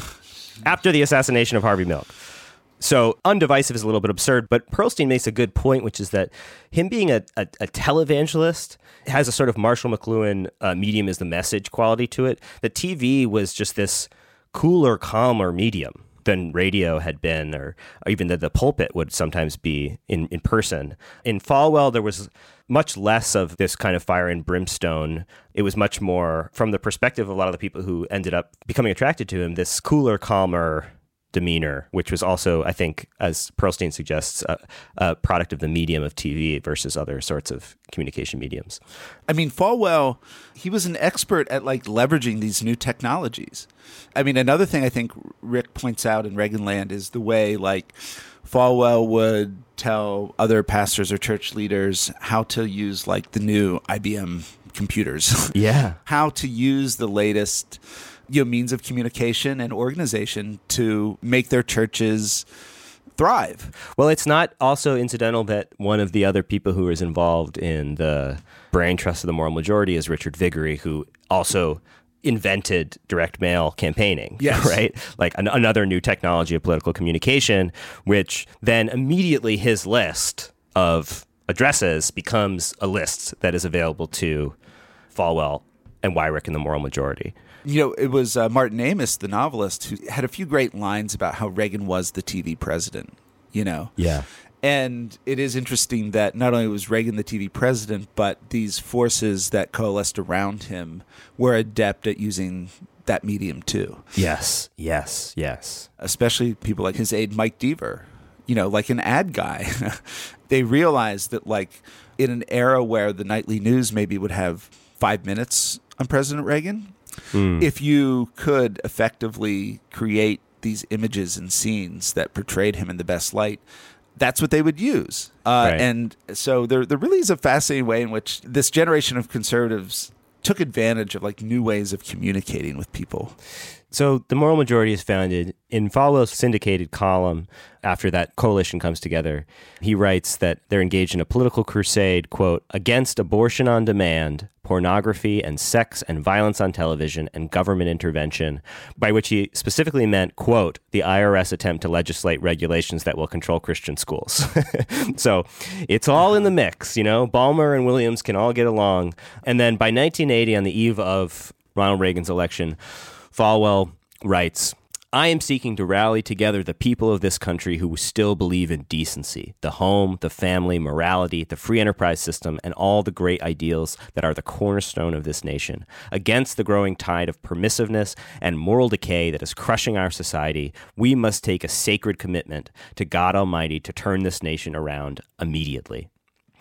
After the assassination of Harvey Milk. So undivisive is a little bit absurd, but Pearlstein makes a good point, which is that him being a televangelist has a sort of Marshall McLuhan medium is the message quality to it. That TV was just this cooler, calmer medium than radio had been, or even that the pulpit would sometimes be in person. In Falwell, there was much less of this kind of fire and brimstone. It was much more, from the perspective of a lot of the people who ended up becoming attracted to him, this cooler, calmer demeanor, which was also, I think, as Pearlstein suggests, a product of the medium of TV versus other sorts of communication mediums. I mean, Falwell, he was an expert at like leveraging these new technologies. I mean, another thing I think Rick points out in Reaganland is the way like Falwell would tell other pastors or church leaders how to use like the new IBM computers. Yeah. How to use the latest means of communication and organization to make their churches thrive. Well, it's not also incidental that one of the other people who is involved in the brain trust of the moral majority is Richard Viguerie, who also invented direct mail campaigning, yes. Right? Like another new technology of political communication, which then immediately his list of addresses becomes a list that is available to Falwell and Weyrich and the moral majority. It was Martin Amis, the novelist, who had a few great lines about how Reagan was the TV president, Yeah. And it is interesting that not only was Reagan the TV president, but these forces that coalesced around him were adept at using that medium too. Yes. Especially people like his aide, Mike Deaver, like an ad guy. They realized that like in an era where the nightly news maybe would have 5 minutes on President Reagan, if you could effectively create these images and scenes that portrayed him in the best light, that's what they would use. Right. And so there really is a fascinating way in which this generation of conservatives took advantage of like new ways of communicating with people. So the moral majority is founded in Falwell's syndicated column. After that coalition comes together, he writes that they're engaged in a political crusade, quote, against abortion on demand, pornography and sex and violence on television, and government intervention, by which he specifically meant, quote, the IRS attempt to legislate regulations that will control Christian schools. So it's all in the mix, Ballmer and Williams can all get along. And then by 1980, on the eve of Ronald Reagan's election, Falwell writes, I am seeking to rally together the people of this country who still believe in decency, the home, the family, morality, the free enterprise system, and all the great ideals that are the cornerstone of this nation, against the growing tide of permissiveness and moral decay that is crushing our society. We must take a sacred commitment to God Almighty to turn this nation around immediately.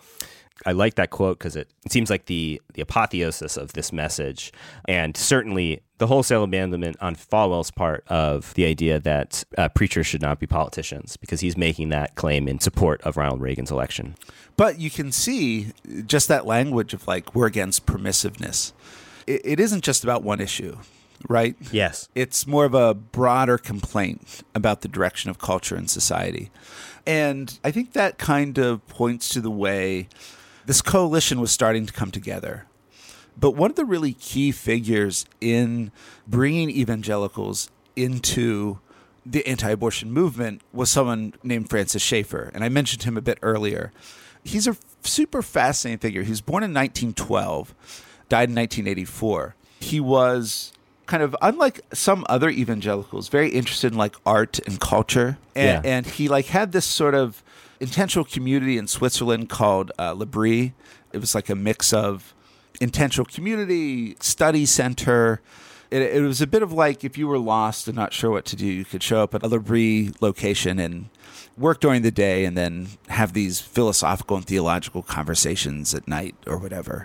I like that quote because it seems like the apotheosis of this message, and certainly the wholesale abandonment on Falwell's part of the idea that preachers should not be politicians, because he's making that claim in support of Ronald Reagan's election. But you can see just that language of like, we're against permissiveness. It isn't just about one issue, right? Yes. It's more of a broader complaint about the direction of culture and society. And I think that kind of points to the way this coalition was starting to come together. But one of the really key figures in bringing evangelicals into the anti-abortion movement was someone named Francis Schaeffer. And I mentioned him a bit earlier. He's a super fascinating figure. He was born in 1912, died in 1984. He was kind of, unlike some other evangelicals, very interested in like art and culture. And he like had this sort of intentional community in Switzerland called L'Abri. It was like a mix of intentional community, study center. It was a bit of like if you were lost and not sure what to do, you could show up at a L'Abri location and work during the day and then have these philosophical and theological conversations at night or whatever.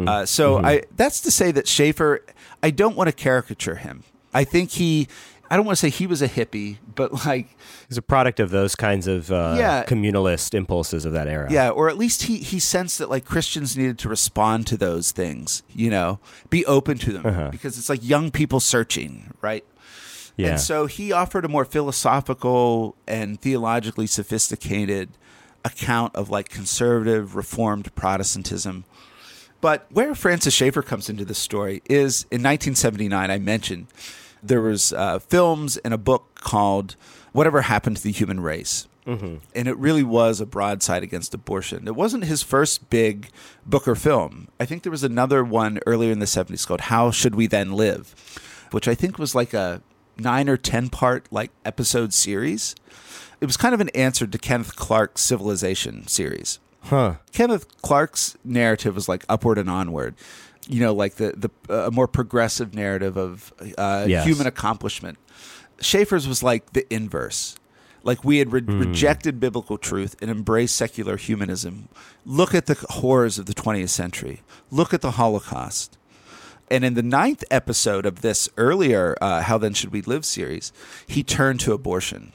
That's to say that Schaeffer, I don't want to caricature him. I think I don't want to say he was a hippie, but like... He's a product of those kinds of communalist impulses of that era. Yeah, or at least he sensed that like Christians needed to respond to those things, be open to them, because it's like young people searching, right? Yeah. And so he offered a more philosophical and theologically sophisticated account of like conservative, reformed Protestantism. But where Francis Schaeffer comes into this story is in 1979, I mentioned... There was films and a book called Whatever Happened to the Human Race. Mm-hmm. And it really was a broadside against abortion. It wasn't his first big book or film. I think there was another one earlier in the 70s called How Should We Then Live, which I think was like a 9 or 10 part like episode series. It was kind of an answer to Kenneth Clark's Civilization series. Kenneth Clark's narrative was like upward and onward. Like the more progressive narrative of human accomplishment. Schaeffer's was like the inverse. Like we had rejected biblical truth and embraced secular humanism. Look at the horrors of the 20th century. Look at the Holocaust. And in the 9th episode of this earlier How Then Should We Live series, he turned to abortion.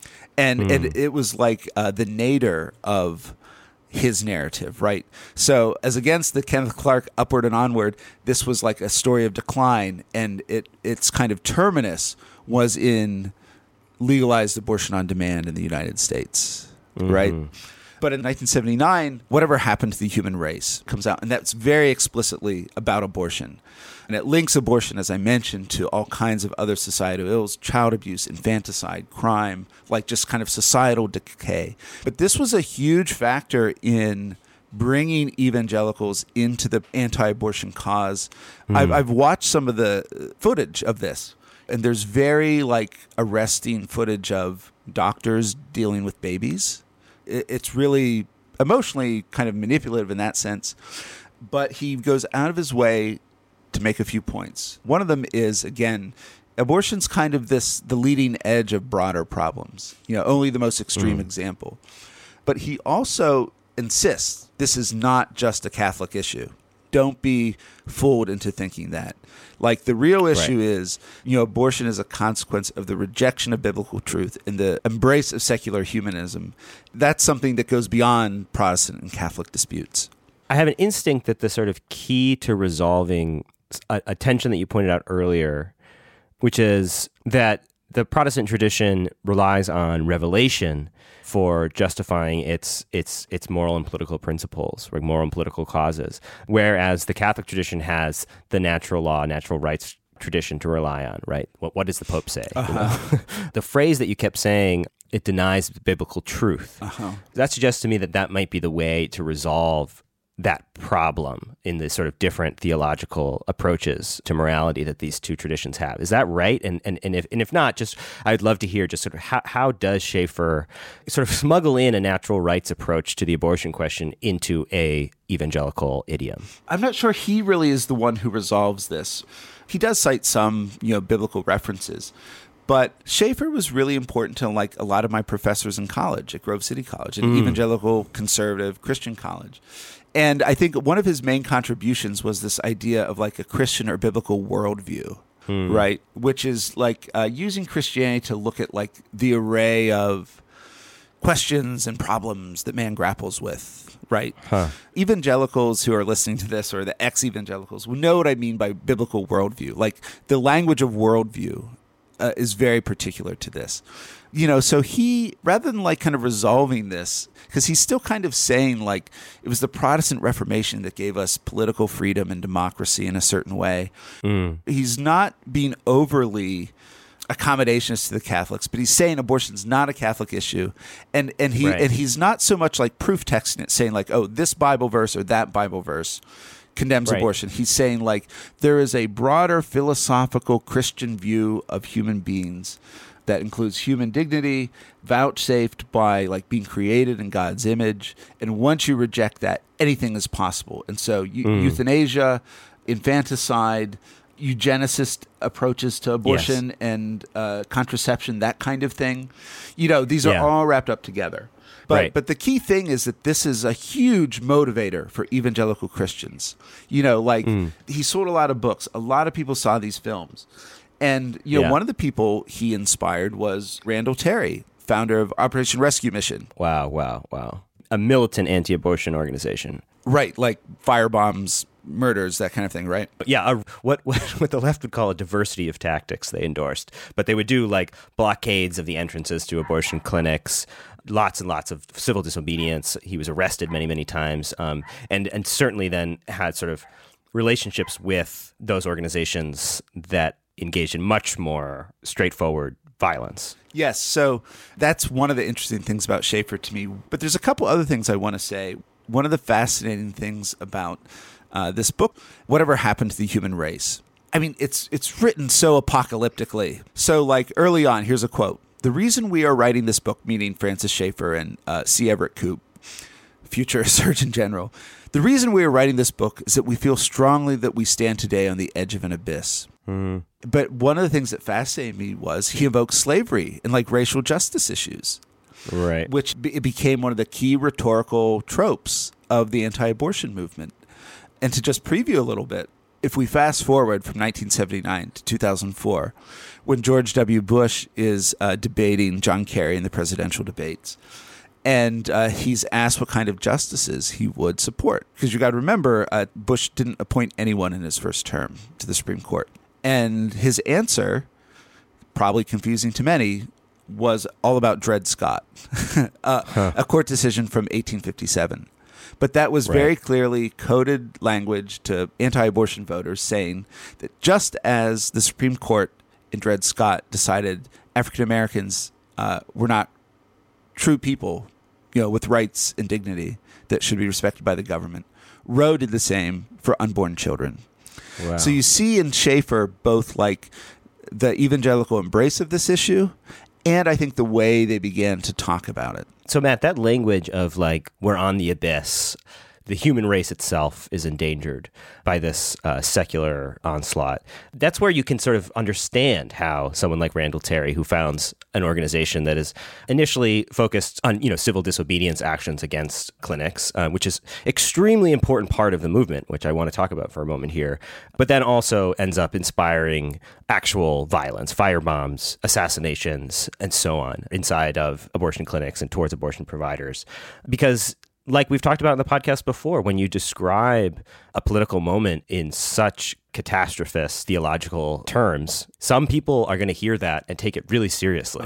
And it was like the nadir of his narrative, right? So as against the Kenneth Clark Upward and Onward, this was like a story of decline, and its kind of terminus was in legalized abortion on demand in the United States, right? But in 1979, Whatever Happened to the Human Race comes out, and that's very explicitly about abortion. And it links abortion, as I mentioned, to all kinds of other societal ills, child abuse, infanticide, crime, like just kind of societal decay. But this was a huge factor in bringing evangelicals into the anti-abortion cause. I've watched some of the footage of this, and there's very like arresting footage of doctors dealing with babies. It's really emotionally kind of manipulative in that sense. But he goes out of his way to make a few points. One of them is, again, abortion's kind of the leading edge of broader problems, only the most extreme example. But he also insists this is not just a Catholic issue. Don't be fooled into thinking that. Like the real issue is, abortion is a consequence of the rejection of biblical truth and the embrace of secular humanism. That's something that goes beyond Protestant and Catholic disputes. I have an instinct that the sort of key to resolving a tension that you pointed out earlier, which is that the Protestant tradition relies on revelation for justifying its moral and political principles, or moral and political causes, whereas the Catholic tradition has the natural law, natural rights tradition to rely on, right? What does the Pope say? The phrase that you kept saying, it denies biblical truth. That suggests to me that might be the way to resolve that problem in the sort of different theological approaches to morality that these two traditions have. Is that right? And if not, just I'd love to hear just sort of how does Schaeffer sort of smuggle in a natural rights approach to the abortion question into a evangelical idiom? I'm not sure he really is the one who resolves this. He does cite some, biblical references. But Schaeffer was really important to like a lot of my professors in college at Grove City College, an evangelical, conservative, Christian college. And I think one of his main contributions was this idea of like a Christian or biblical worldview, right? Which is like using Christianity to look at like the array of questions and problems that man grapples with, right? Evangelicals who are listening to this, or the ex-evangelicals, will know what I mean by biblical worldview. Like the language of worldview is very particular to this. So he, rather than like kind of resolving this, because he's still kind of saying like it was the Protestant Reformation that gave us political freedom and democracy in a certain way. He's not being overly accommodationist to the Catholics, but he's saying abortion's not a Catholic issue, and he's not so much like proof texting it, saying like, oh, this Bible verse or that Bible verse condemns abortion. He's saying like there is a broader philosophical Christian view of human beings that includes human dignity, vouchsafed by like being created in God's image. And once you reject that, anything is possible. And so euthanasia, infanticide, eugenicist approaches to abortion and contraception, that kind of thing, these are all wrapped up together. But the key thing is that this is a huge motivator for evangelical Christians. He sold a lot of books. A lot of people saw these films. And, one of the people he inspired was Randall Terry, founder of Operation Rescue Mission. Wow. A militant anti-abortion organization. Right, like firebombs, murders, that kind of thing, right? Yeah, what the left would call a diversity of tactics they endorsed. But they would do like blockades of the entrances to abortion clinics, lots and lots of civil disobedience. He was arrested many, many times, and certainly then had sort of relationships with those organizations that engaged in much more straightforward violence. Yes, so that's one of the interesting things about Schaeffer to me. But there's a couple other things I want to say. One of the fascinating things about this book, Whatever Happened to the Human Race. I mean, it's written so apocalyptically. So like early on, here's a quote. The reason we are writing this book, meaning Francis Schaeffer and C. Everett Koop, future Surgeon General, the reason we are writing this book is that we feel strongly that we stand today on the edge of an abyss. But one of the things that fascinated me was he invoked slavery and like racial justice issues. Right. Which it became one of the key rhetorical tropes of the anti-abortion movement. And to just preview a little bit, if we fast forward from 1979 to 2004, when George W. Bush is debating John Kerry in the presidential debates, and he's asked what kind of justices he would support. Because you got to remember, Bush didn't appoint anyone in his first term to the Supreme Court. And his answer, probably confusing to many, was all about Dred Scott, a court decision from 1857. But that was very clearly coded language to anti-abortion voters saying that just as the Supreme Court in Dred Scott decided African Americans were not true people, with rights and dignity that should be respected by the government, Roe did the same for unborn children. Wow. So you see in Schaeffer both like the evangelical embrace of this issue and I think the way they began to talk about it. So, Matt, that language of like, we're on the abyss, the human race itself is endangered by this secular onslaught. That's where you can sort of understand how someone like Randall Terry, who founds an organization that is initially focused on, civil disobedience actions against clinics, which is extremely important part of the movement, which I want to talk about for a moment here, but then also ends up inspiring actual violence, firebombs, assassinations, and so on inside of abortion clinics and towards abortion providers. Because like we've talked about in the podcast before, when you describe a political moment in such catastrophist theological terms, some people are going to hear that and take it really seriously.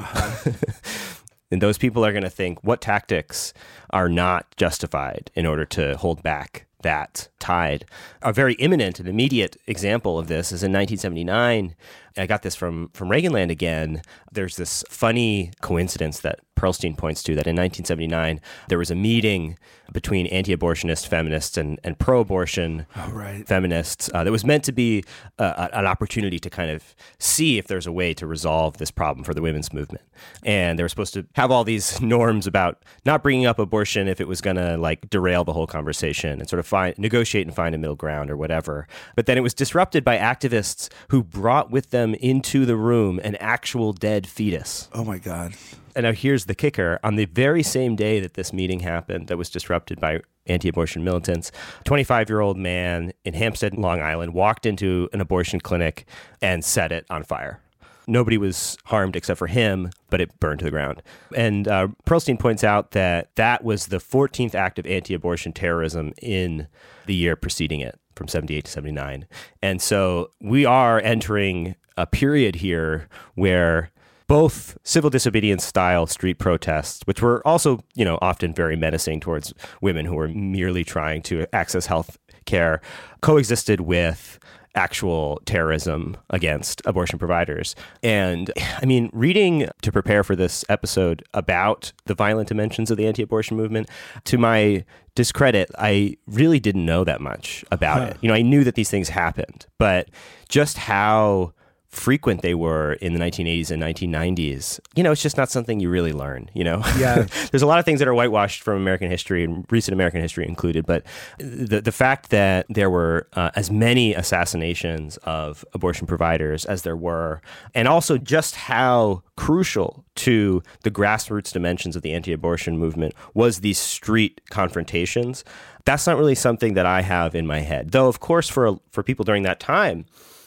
And those people are going to think, what tactics are not justified in order to hold back that tide? A very imminent and immediate example of this is in 1979. I got this from Reaganland again. There's this funny coincidence that Pearlstein points to, that in 1979, there was a meeting between anti-abortionist feminists and pro-abortion feminists that was meant to be an opportunity to kind of see if there's a way to resolve this problem for the women's movement. And they were supposed to have all these norms about not bringing up abortion if it was going to like derail the whole conversation and sort of negotiate and find a middle ground or whatever. But then it was disrupted by activists who brought with them into the room an actual dead fetus. Oh my God. And now here's the kicker. On the very same day that this meeting happened that was disrupted by anti-abortion militants, a 25-year-old man in Hampstead, Long Island, walked into an abortion clinic and set it on fire. Nobody was harmed except for him, but it burned to the ground. And Pearlstein points out that that was the 14th act of anti-abortion terrorism in the year preceding it, from 78 to 79. And so we are entering a period here where both civil disobedience style street protests, which were also, often very menacing towards women who were merely trying to access health care, coexisted with actual terrorism against abortion providers. And I mean, reading to prepare for this episode about the violent dimensions of the anti-abortion movement, to my discredit, I really didn't know that much about it. I knew that these things happened, but just how frequent they were in the 1980s and 1990s, it's just not something you really learn, Yeah. There's a lot of things that are whitewashed from American history, and recent American history included, but the fact that there were as many assassinations of abortion providers as there were, and also just how crucial to the grassroots dimensions of the anti-abortion movement was these street confrontations, that's not really something that I have in my head. Though, of course, for people during that time,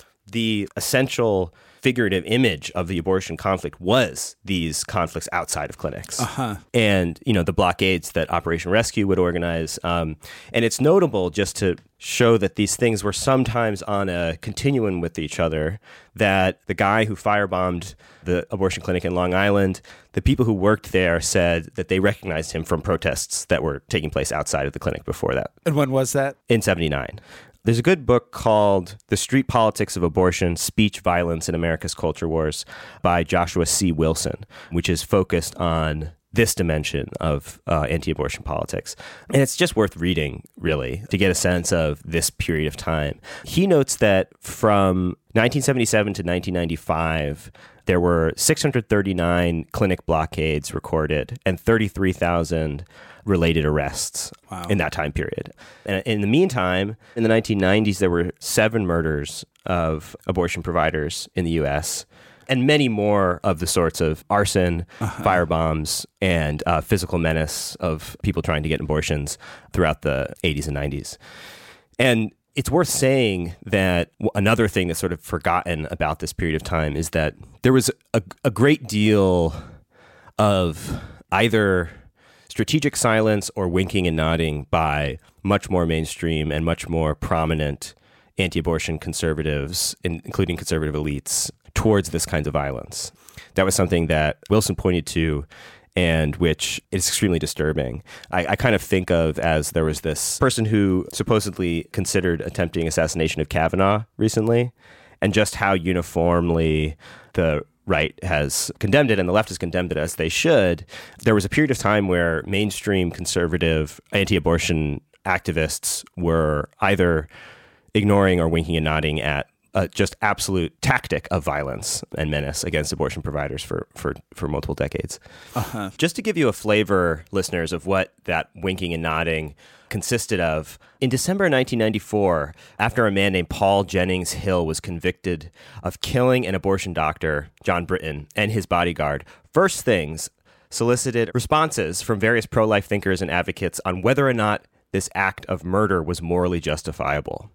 the essential figurative image of the abortion conflict was these conflicts outside of clinics. And, the blockades that Operation Rescue would organize. And it's notable, just to show that these things were sometimes on a continuum with each other, that the guy who firebombed the abortion clinic in Long Island, the people who worked there said that they recognized him from protests that were taking place outside of the clinic before that. And when was that? In 79. There's a good book called The Street Politics of Abortion, Speech, Violence in America's Culture Wars by Joshua C. Wilson, which is focused on this dimension of anti-abortion politics. And it's just worth reading, really, to get a sense of this period of time. He notes that from 1977 to 1995, there were 639 clinic blockades recorded and 33,000 related arrests in that time period. And in the meantime, in the 1990s, there were 7 murders of abortion providers in the U.S., and many more of the sorts of arson, firebombs, and physical menace of people trying to get abortions throughout the 80s and 90s. And it's worth saying that another thing that's sort of forgotten about this period of time is that there was a great deal of either strategic silence or winking and nodding by much more mainstream and much more prominent anti-abortion conservatives, including conservative elites, towards this kind of violence. That was something that Wilson pointed to, and which is extremely disturbing. I kind of think of as there was this person who supposedly considered attempting assassination of Kavanaugh recently, and just how uniformly the right has condemned it and the left has condemned it, as they should. There was a period of time where mainstream conservative anti-abortion activists were either ignoring or winking and nodding at just absolute tactic of violence and menace against abortion providers for multiple decades. Just to give you a flavor, listeners, of what that winking and nodding consisted of, in December 1994, after a man named Paul Jennings Hill was convicted of killing an abortion doctor, John Britton, and his bodyguard, First Things solicited responses from various pro-life thinkers and advocates on whether or not this act of murder was morally justifiable.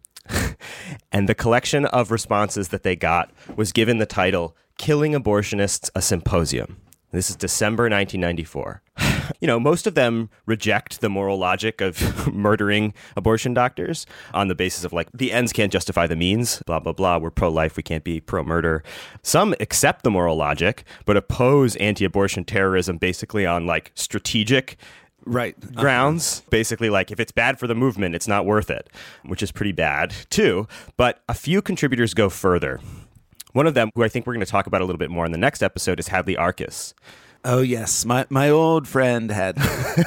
And the collection of responses that they got was given the title, Killing Abortionists, a Symposium. This is December 1994. Most of them reject the moral logic of murdering abortion doctors on the basis of, like, the ends can't justify the means, blah, blah, blah. We're pro-life. We can't be pro-murder. Some accept the moral logic, but oppose anti-abortion terrorism basically on, like, strategic grounds. Basically, like, if it's bad for the movement, it's not worth it, which is pretty bad too. But a few contributors go further. One of them, who I think we're going to talk about a little bit more in the next episode, is Hadley Arkes. Oh, yes. My old friend Hadley.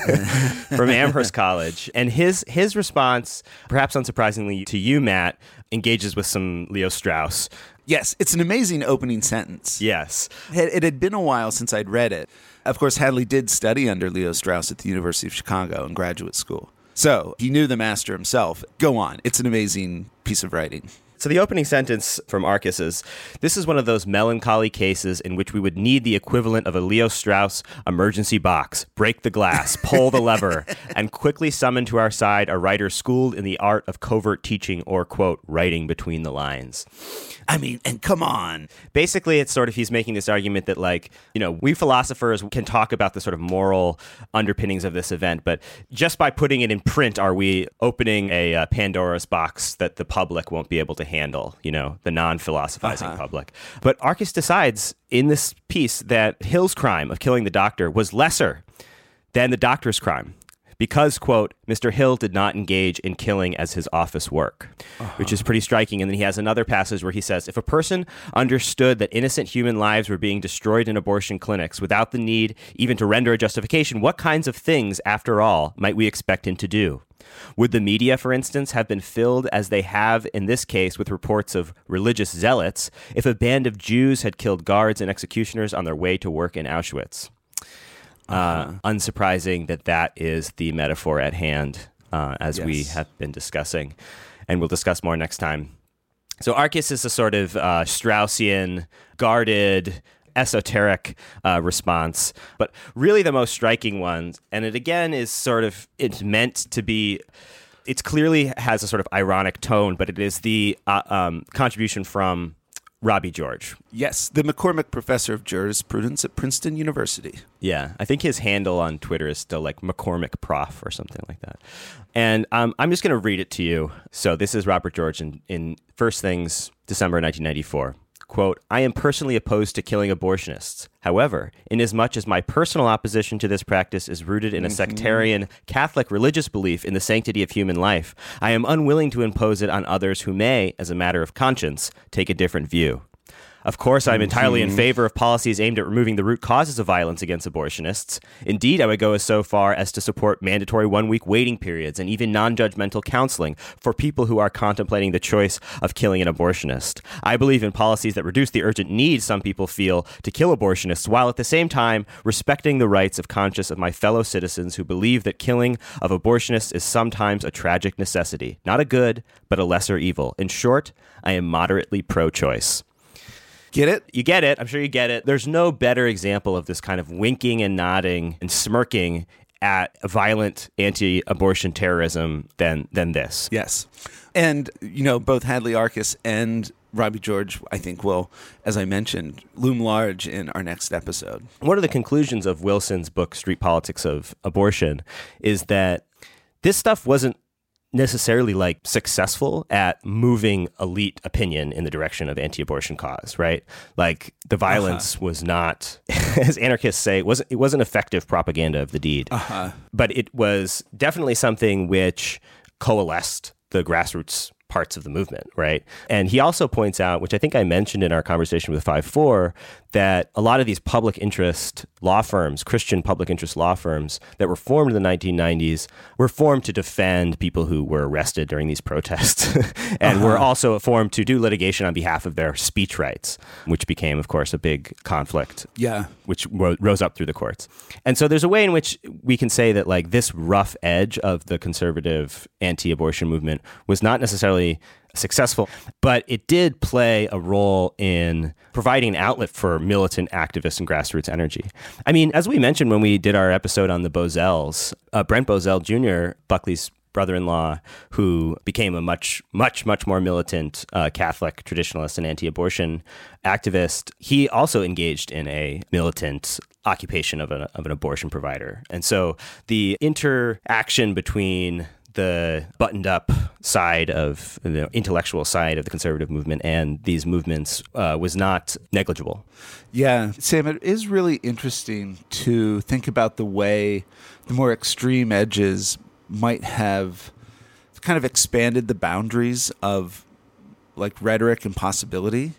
From Amherst College. And his response, perhaps unsurprisingly to you, Matt, engages with some Leo Strauss. Yes, it's an amazing opening sentence. Yes. It had been a while since I'd read it. Of course, Hadley did study under Leo Strauss at the University of Chicago in graduate school. So he knew the master himself. Go on. It's an amazing piece of writing. So the opening sentence from Arkes is, "This is one of those melancholy cases in which we would need the equivalent of a Leo Strauss emergency box, break the glass, pull the lever, and quickly summon to our side a writer schooled in the art of covert teaching or, quote, writing between the lines." I mean, and come on. Basically, it's sort of, he's making this argument that, like, we philosophers can talk about the sort of moral underpinnings of this event, but just by putting it in print, are we opening a Pandora's box that the public won't be able to handle, the non-philosophizing public. But Arkes decides in this piece that Hill's crime of killing the doctor was lesser than the doctor's crime, because, quote, Mr. Hill did not engage in killing as his office work, which is pretty striking. And then he has another passage where he says, if a person understood that innocent human lives were being destroyed in abortion clinics without the need even to render a justification, what kinds of things, after all, might we expect him to do? Would the media, for instance, have been filled, as they have in this case, with reports of religious zealots if a band of Jews had killed guards and executioners on their way to work in Auschwitz? Unsurprising that is the metaphor at hand, as we have been discussing, and we'll discuss more next time. So Arkes is a sort of Straussian, guarded, esoteric response, but really the most striking one, and it again is sort of, it's meant to be, it clearly has a sort of ironic tone, but it is the contribution from Robbie George. Yes, the McCormick Professor of Jurisprudence at Princeton University. Yeah, I think his handle on Twitter is still like McCormick Prof or something like that. And I'm just going to read it to you. So this is Robert George in First Things, December 1994. Quote, I am personally opposed to killing abortionists. However, inasmuch as my personal opposition to this practice is rooted in a sectarian Catholic religious belief in the sanctity of human life, I am unwilling to impose it on others who may, as a matter of conscience, take a different view. Of course, I'm entirely in favor of policies aimed at removing the root causes of violence against abortionists. Indeed, I would go so far as to support mandatory 1-week waiting periods and even non-judgmental counseling for people who are contemplating the choice of killing an abortionist. I believe in policies that reduce the urgent need some people feel to kill abortionists, while at the same time respecting the rights of conscience of my fellow citizens who believe that killing of abortionists is sometimes a tragic necessity, not a good, but a lesser evil. In short, I am moderately pro-choice. Get it? You get it. I'm sure you get it. There's no better example of this kind of winking and nodding and smirking at violent anti-abortion terrorism than this. Yes. And, both Hadley Arkes and Robbie George, I think, will, as I mentioned, loom large in our next episode. One of the conclusions of Wilson's book, Street Politics of Abortion, is that this stuff wasn't necessarily successful at moving elite opinion in the direction of anti-abortion cause, right? The violence was not, as anarchists say, it wasn't effective propaganda of the deed. But it was definitely something which coalesced the grassroots parts of the movement, right? And he also points out, which I think I mentioned in our conversation with 5-4, that a lot of these public interest law firms, Christian public interest law firms that were formed in the 1990s, were formed to defend people who were arrested during these protests and were also formed to do litigation on behalf of their speech rights, which became, of course, a big conflict, which rose up through the courts. And so there's a way in which we can say that this rough edge of the conservative anti-abortion movement was not necessarily successful, but it did play a role in providing an outlet for militant activists and grassroots energy. I mean, as we mentioned when we did our episode on the Bozels, Brent Bozell Jr., Buckley's brother-in-law, who became a much, much, much more militant Catholic traditionalist and anti-abortion activist, he also engaged in a militant occupation of an abortion provider. And so the interaction between the buttoned-up side of the intellectual side of the conservative movement and these movements was not negligible. Yeah, Sam, it is really interesting to think about the way the more extreme edges might have kind of expanded the boundaries of rhetoric and possibility.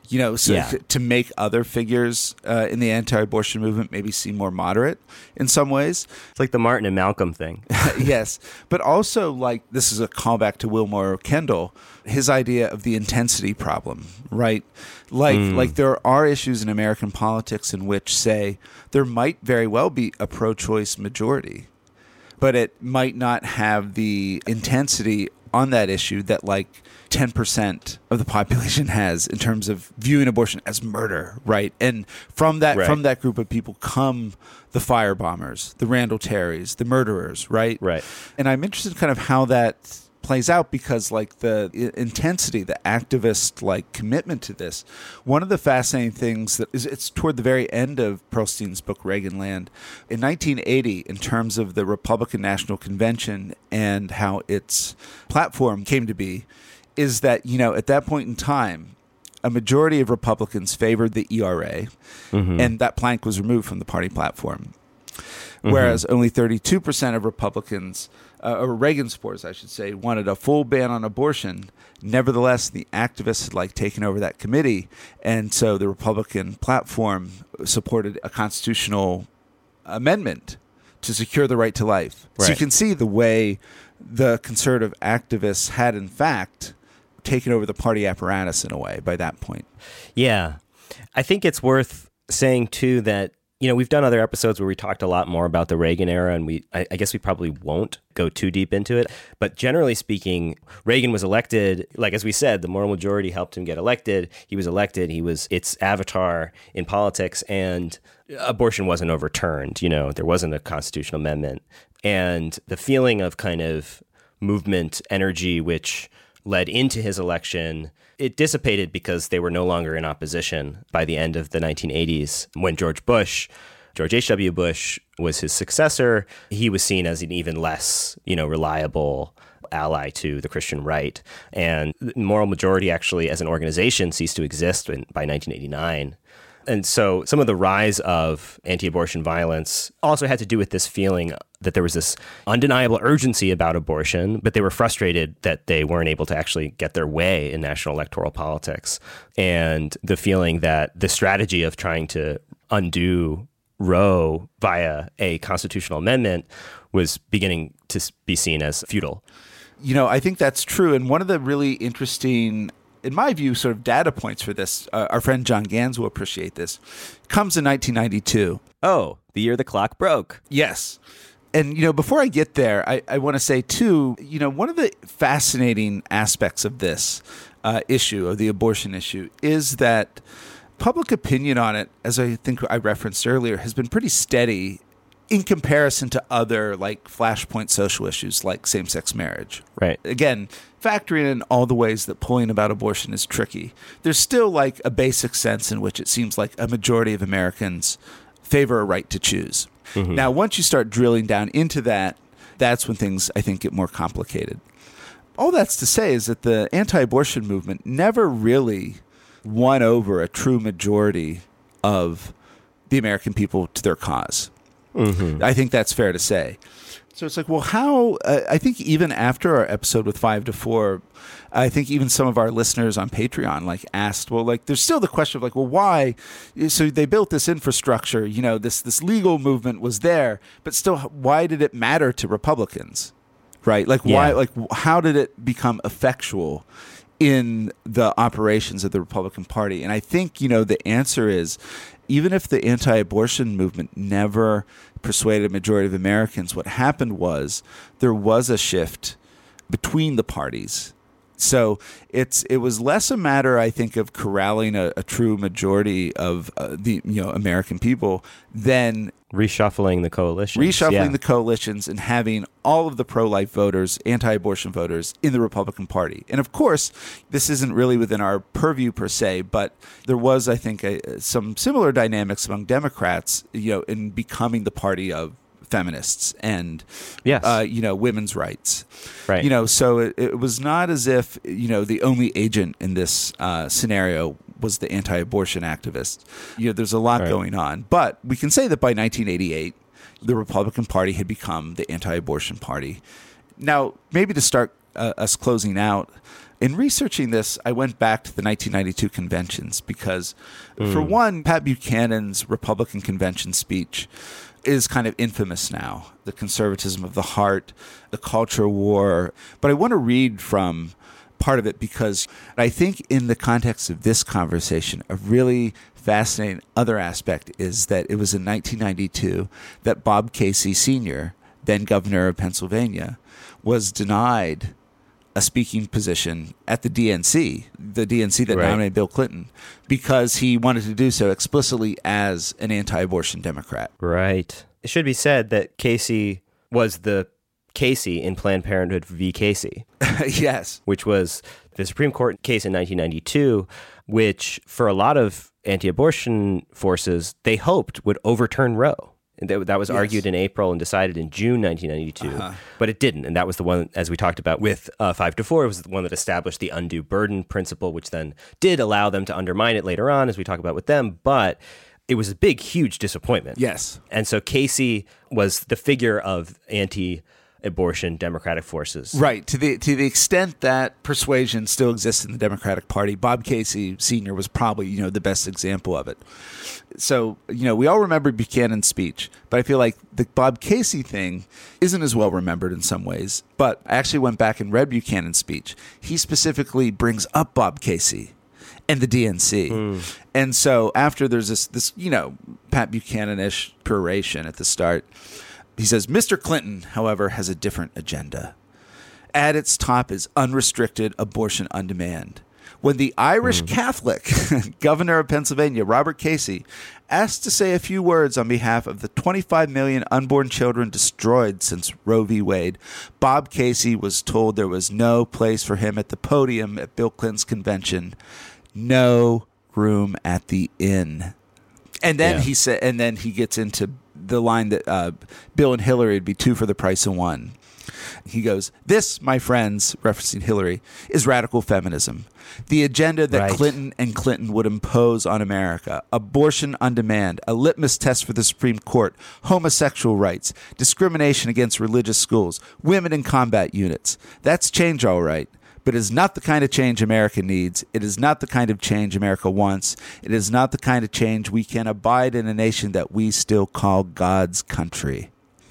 To make other figures in the anti-abortion movement maybe seem more moderate in some ways. It's like the Martin and Malcolm thing. Yes. But also, this is a callback to Wilmer Kendall, his idea of the intensity problem, right? There are issues in American politics in which, say, there might very well be a pro-choice majority, but it might not have the intensity on that issue that 10% of the population has in terms of viewing abortion as murder, right? And from that group of people come the firebombers, the Randall Terrys, the murderers, right? Right. And I'm interested in kind of how that plays out because the intensity, the activist commitment to this. One of the fascinating things that is, it's toward the very end of Pearlstein's book Reaganland in 1980, in terms of the Republican National Convention and how its platform came to be, is that at that point in time, a majority of Republicans favored the ERA, and that plank was removed from the party platform. Whereas only 32% of Republicans, or Reagan supporters, I should say, wanted a full ban on abortion. Nevertheless, the activists had taken over that committee, and so the Republican platform supported a constitutional amendment to secure the right to life. Right. So you can see the way the conservative activists had, in fact, taken over the party apparatus in a way by that point. Yeah. I think it's worth saying, too, that we've done other episodes where we talked a lot more about the Reagan era, and I guess we probably won't go too deep into it. But generally speaking, Reagan was elected, as we said, the moral majority helped him get elected. He was elected. He was its avatar in politics, and abortion wasn't overturned. There wasn't a constitutional amendment. And the feeling of kind of movement energy, which led into his election, it dissipated because they were no longer in opposition by the end of the 1980s. When George H.W. Bush was his successor, he was seen as an even less, reliable ally to the Christian right. And the Moral Majority actually, as an organization, ceased to exist by 1989. And so some of the rise of anti-abortion violence also had to do with this feeling that there was this undeniable urgency about abortion, but they were frustrated that they weren't able to actually get their way in national electoral politics. And the feeling that the strategy of trying to undo Roe via a constitutional amendment was beginning to be seen as futile. I think that's true. And one of the really interesting, in my view, sort of data points for this, our friend John Gans will appreciate this, comes in 1992. Oh, the year the clock broke. Yes. And, before I get there, I want to say, too, one of the fascinating aspects of this issue, of the abortion issue, is that public opinion on it, as I think I referenced earlier, has been pretty steady in comparison to other flashpoint social issues like same-sex marriage. Right. Again, factoring in all the ways that polling about abortion is tricky, there's still a basic sense in which it seems like a majority of Americans favor a right to choose. Mm-hmm. Now, once you start drilling down into that, that's when things, I think, get more complicated. All that's to say is that the anti-abortion movement never really won over a true majority of the American people to their cause. Mm-hmm. I think that's fair to say. So it's well, how? I think even after our episode with 5 to 4, I think even some of our listeners on Patreon asked, there's still the question of why? So they built this infrastructure, this legal movement was there, but still, why did it matter to Republicans, right? Why? How did it become effectual in the operations of the Republican Party? And I think the answer is, even if the anti-abortion movement never persuaded a majority of Americans, what happened was there was a shift between the parties. So it was less a matter, I think, of corralling a true majority of the American people than reshuffling the coalitions. The coalitions and having all of the pro-life voters, anti-abortion voters in the Republican Party. And of course, this isn't really within our purview per se, but there was, I think, some similar dynamics among Democrats, in becoming the party of feminists and women's rights. Right. So it was not as if the only agent in this scenario was the anti-abortion activist. There's a lot going on, but we can say that by 1988, the Republican Party had become the anti-abortion party. Now, maybe to start us closing out, in researching this, I went back to the 1992 conventions because, for one, Pat Buchanan's Republican convention speech is kind of infamous now. The conservatism of the heart, the culture war. But I want to read from part of it because I think in the context of this conversation, a really fascinating other aspect is that it was in 1992 that Bob Casey Sr., then governor of Pennsylvania, was denied a speaking position at the DNC that nominated Bill Clinton, because he wanted to do so explicitly as an anti-abortion Democrat. Right. It should be said that Casey was the Casey in Planned Parenthood v. Casey. Yes. Which was the Supreme Court case in 1992, which for a lot of anti-abortion forces, they hoped would overturn Roe. And that was argued in April and decided in June 1992, but it didn't. And that was the one, as we talked about with 5 to 4, it was the one that established the undue burden principle, which then did allow them to undermine it later on, as we talk about with them. But it was a big, huge disappointment. Yes. And so Casey was the figure of anti-abortion Democratic forces. Right. To the extent that persuasion still exists in the Democratic Party, Bob Casey Sr. was probably, the best example of it. So, we all remember Buchanan's speech, but I feel like the Bob Casey thing isn't as well remembered in some ways. But I actually went back and read Buchanan's speech. He specifically brings up Bob Casey and the DNC. And so after there's this Pat Buchanan-ish peroration at the start, he says, Mr. Clinton, however, has a different agenda. At its top is unrestricted abortion on demand. When the Irish Catholic governor of Pennsylvania, Robert Casey, asked to say a few words on behalf of the 25 million unborn children destroyed since Roe v. Wade, Bob Casey was told there was no place for him at the podium at Bill Clinton's convention. No room at the inn. And then he said, and then he gets into the line that Bill and Hillary would be 2 for the price of 1. He goes, "This, my friends," referencing Hillary, "is radical feminism. The agenda that Clinton and Clinton would impose on America. Abortion on demand, a litmus test for the Supreme Court, homosexual rights, discrimination against religious schools, women in combat units. That's change, all right. But it is not the kind of change America needs. It is not the kind of change America wants. It is not the kind of change we can abide in a nation that we still call God's country."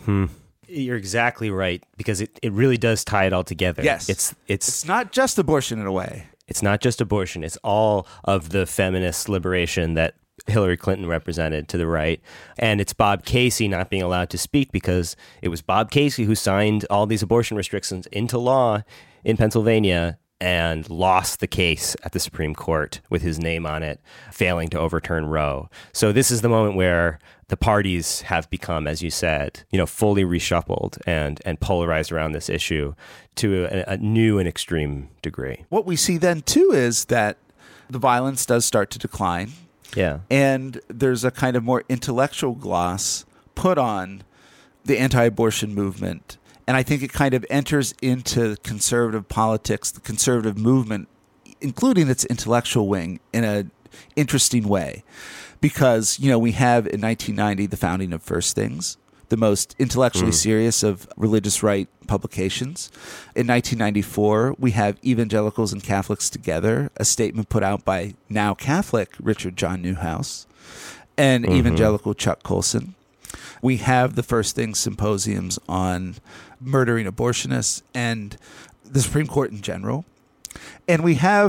You're exactly right, because it really does tie it all together. Yes. It's not just abortion in a way. It's not just abortion. It's all of the feminist liberation that Hillary Clinton represented to the right. And it's Bob Casey not being allowed to speak because it was Bob Casey who signed all these abortion restrictions into law in Pennsylvania and lost the case at the Supreme Court with his name on it, failing to overturn Roe. So this is the moment where the parties have become, as you said, fully reshuffled and polarized around this issue to a new and extreme degree. What we see then, too, is that the violence does start to decline. Yeah. And there's a kind of more intellectual gloss put on the anti-abortion movement. And I think it kind of enters into conservative politics, the conservative movement, including its intellectual wing, in an interesting way. Because, we have in 1990 the founding of First Things, the most intellectually serious of religious right publications. In 1994, we have Evangelicals and Catholics Together, a statement put out by now Catholic Richard John Newhouse and Evangelical Chuck Colson. We have the First Things symposiums on murdering abortionists and the Supreme Court in general. And we have,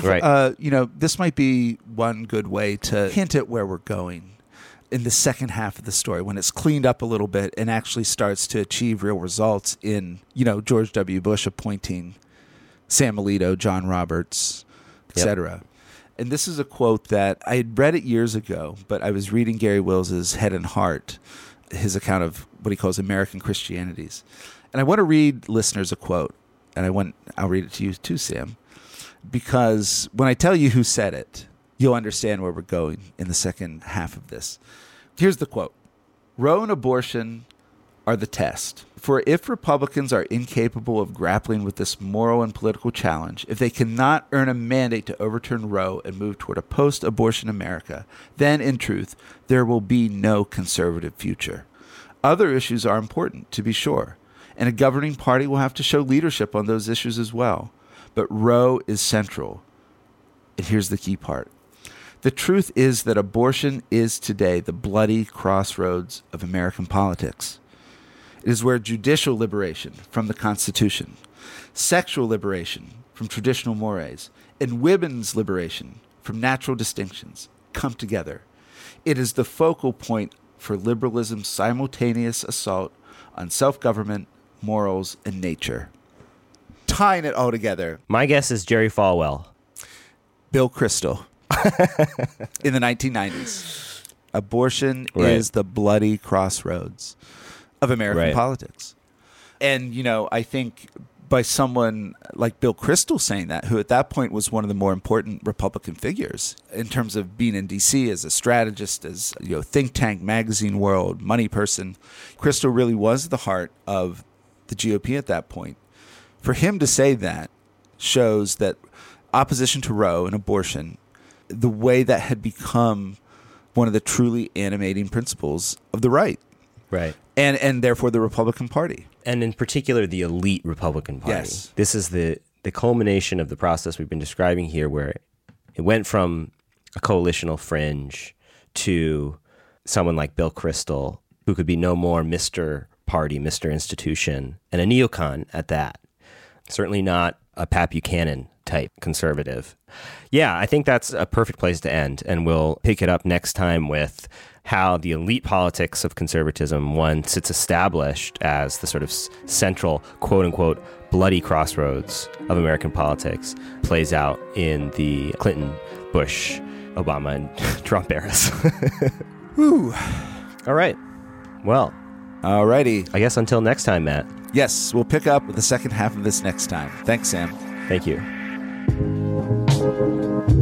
this might be one good way to hint at where we're going in the second half of the story, when it's cleaned up a little bit and actually starts to achieve real results in, George W. Bush appointing Sam Alito, John Roberts, etc. And this is a quote that I had read it years ago, but I was reading Gary Wills's Head and Heart, his account of what he calls American Christianities. And I want to read listeners a quote, and I'll read it to you too, Sam, because when I tell you who said it, you'll understand where we're going in the second half of this. Here's the quote. "Roe and abortion are the test. For if Republicans are incapable of grappling with this moral and political challenge, if they cannot earn a mandate to overturn Roe and move toward a post-abortion America, then, in truth, there will be no conservative future. Other issues are important, to be sure, and a governing party will have to show leadership on those issues as well. But Roe is central." And here's the key part. "The truth is that abortion is today the bloody crossroads of American politics. It is where judicial liberation from the Constitution, sexual liberation from traditional mores, and women's liberation from natural distinctions come together. It is the focal point for liberalism's simultaneous assault on self-government, morals, and nature." Tying it all together. My guess is Jerry Falwell. Bill Kristol. In the 1990s. Abortion is the bloody crossroads of American politics. And, I think by someone like Bill Kristol saying that, who at that point was one of the more important Republican figures in terms of being in D.C. as a strategist, as think tank, magazine world, money person, Kristol really was the heart of the GOP at that point. For him to say that shows that opposition to Roe and abortion, the way that had become one of the truly animating principles of the right. Right. And therefore the Republican Party. And in particular, the elite Republican Party. Yes. This is the culmination of the process we've been describing here, where it went from a coalitional fringe to someone like Bill Kristol, who could be no more Mr. Party, Mr. Institution, and a neocon at that. Certainly not a Pat Buchanan type conservative. Yeah, I think that's a perfect place to end, and we'll pick it up next time with how the elite politics of conservatism, once it's established as the sort of central, quote-unquote, bloody crossroads of American politics, plays out in the Clinton, Bush, Obama, and Trump eras. Whew. All right. Well. Alrighty. I guess until next time, Matt. Yes, we'll pick up with the second half of this next time. Thanks, Sam. Thank you.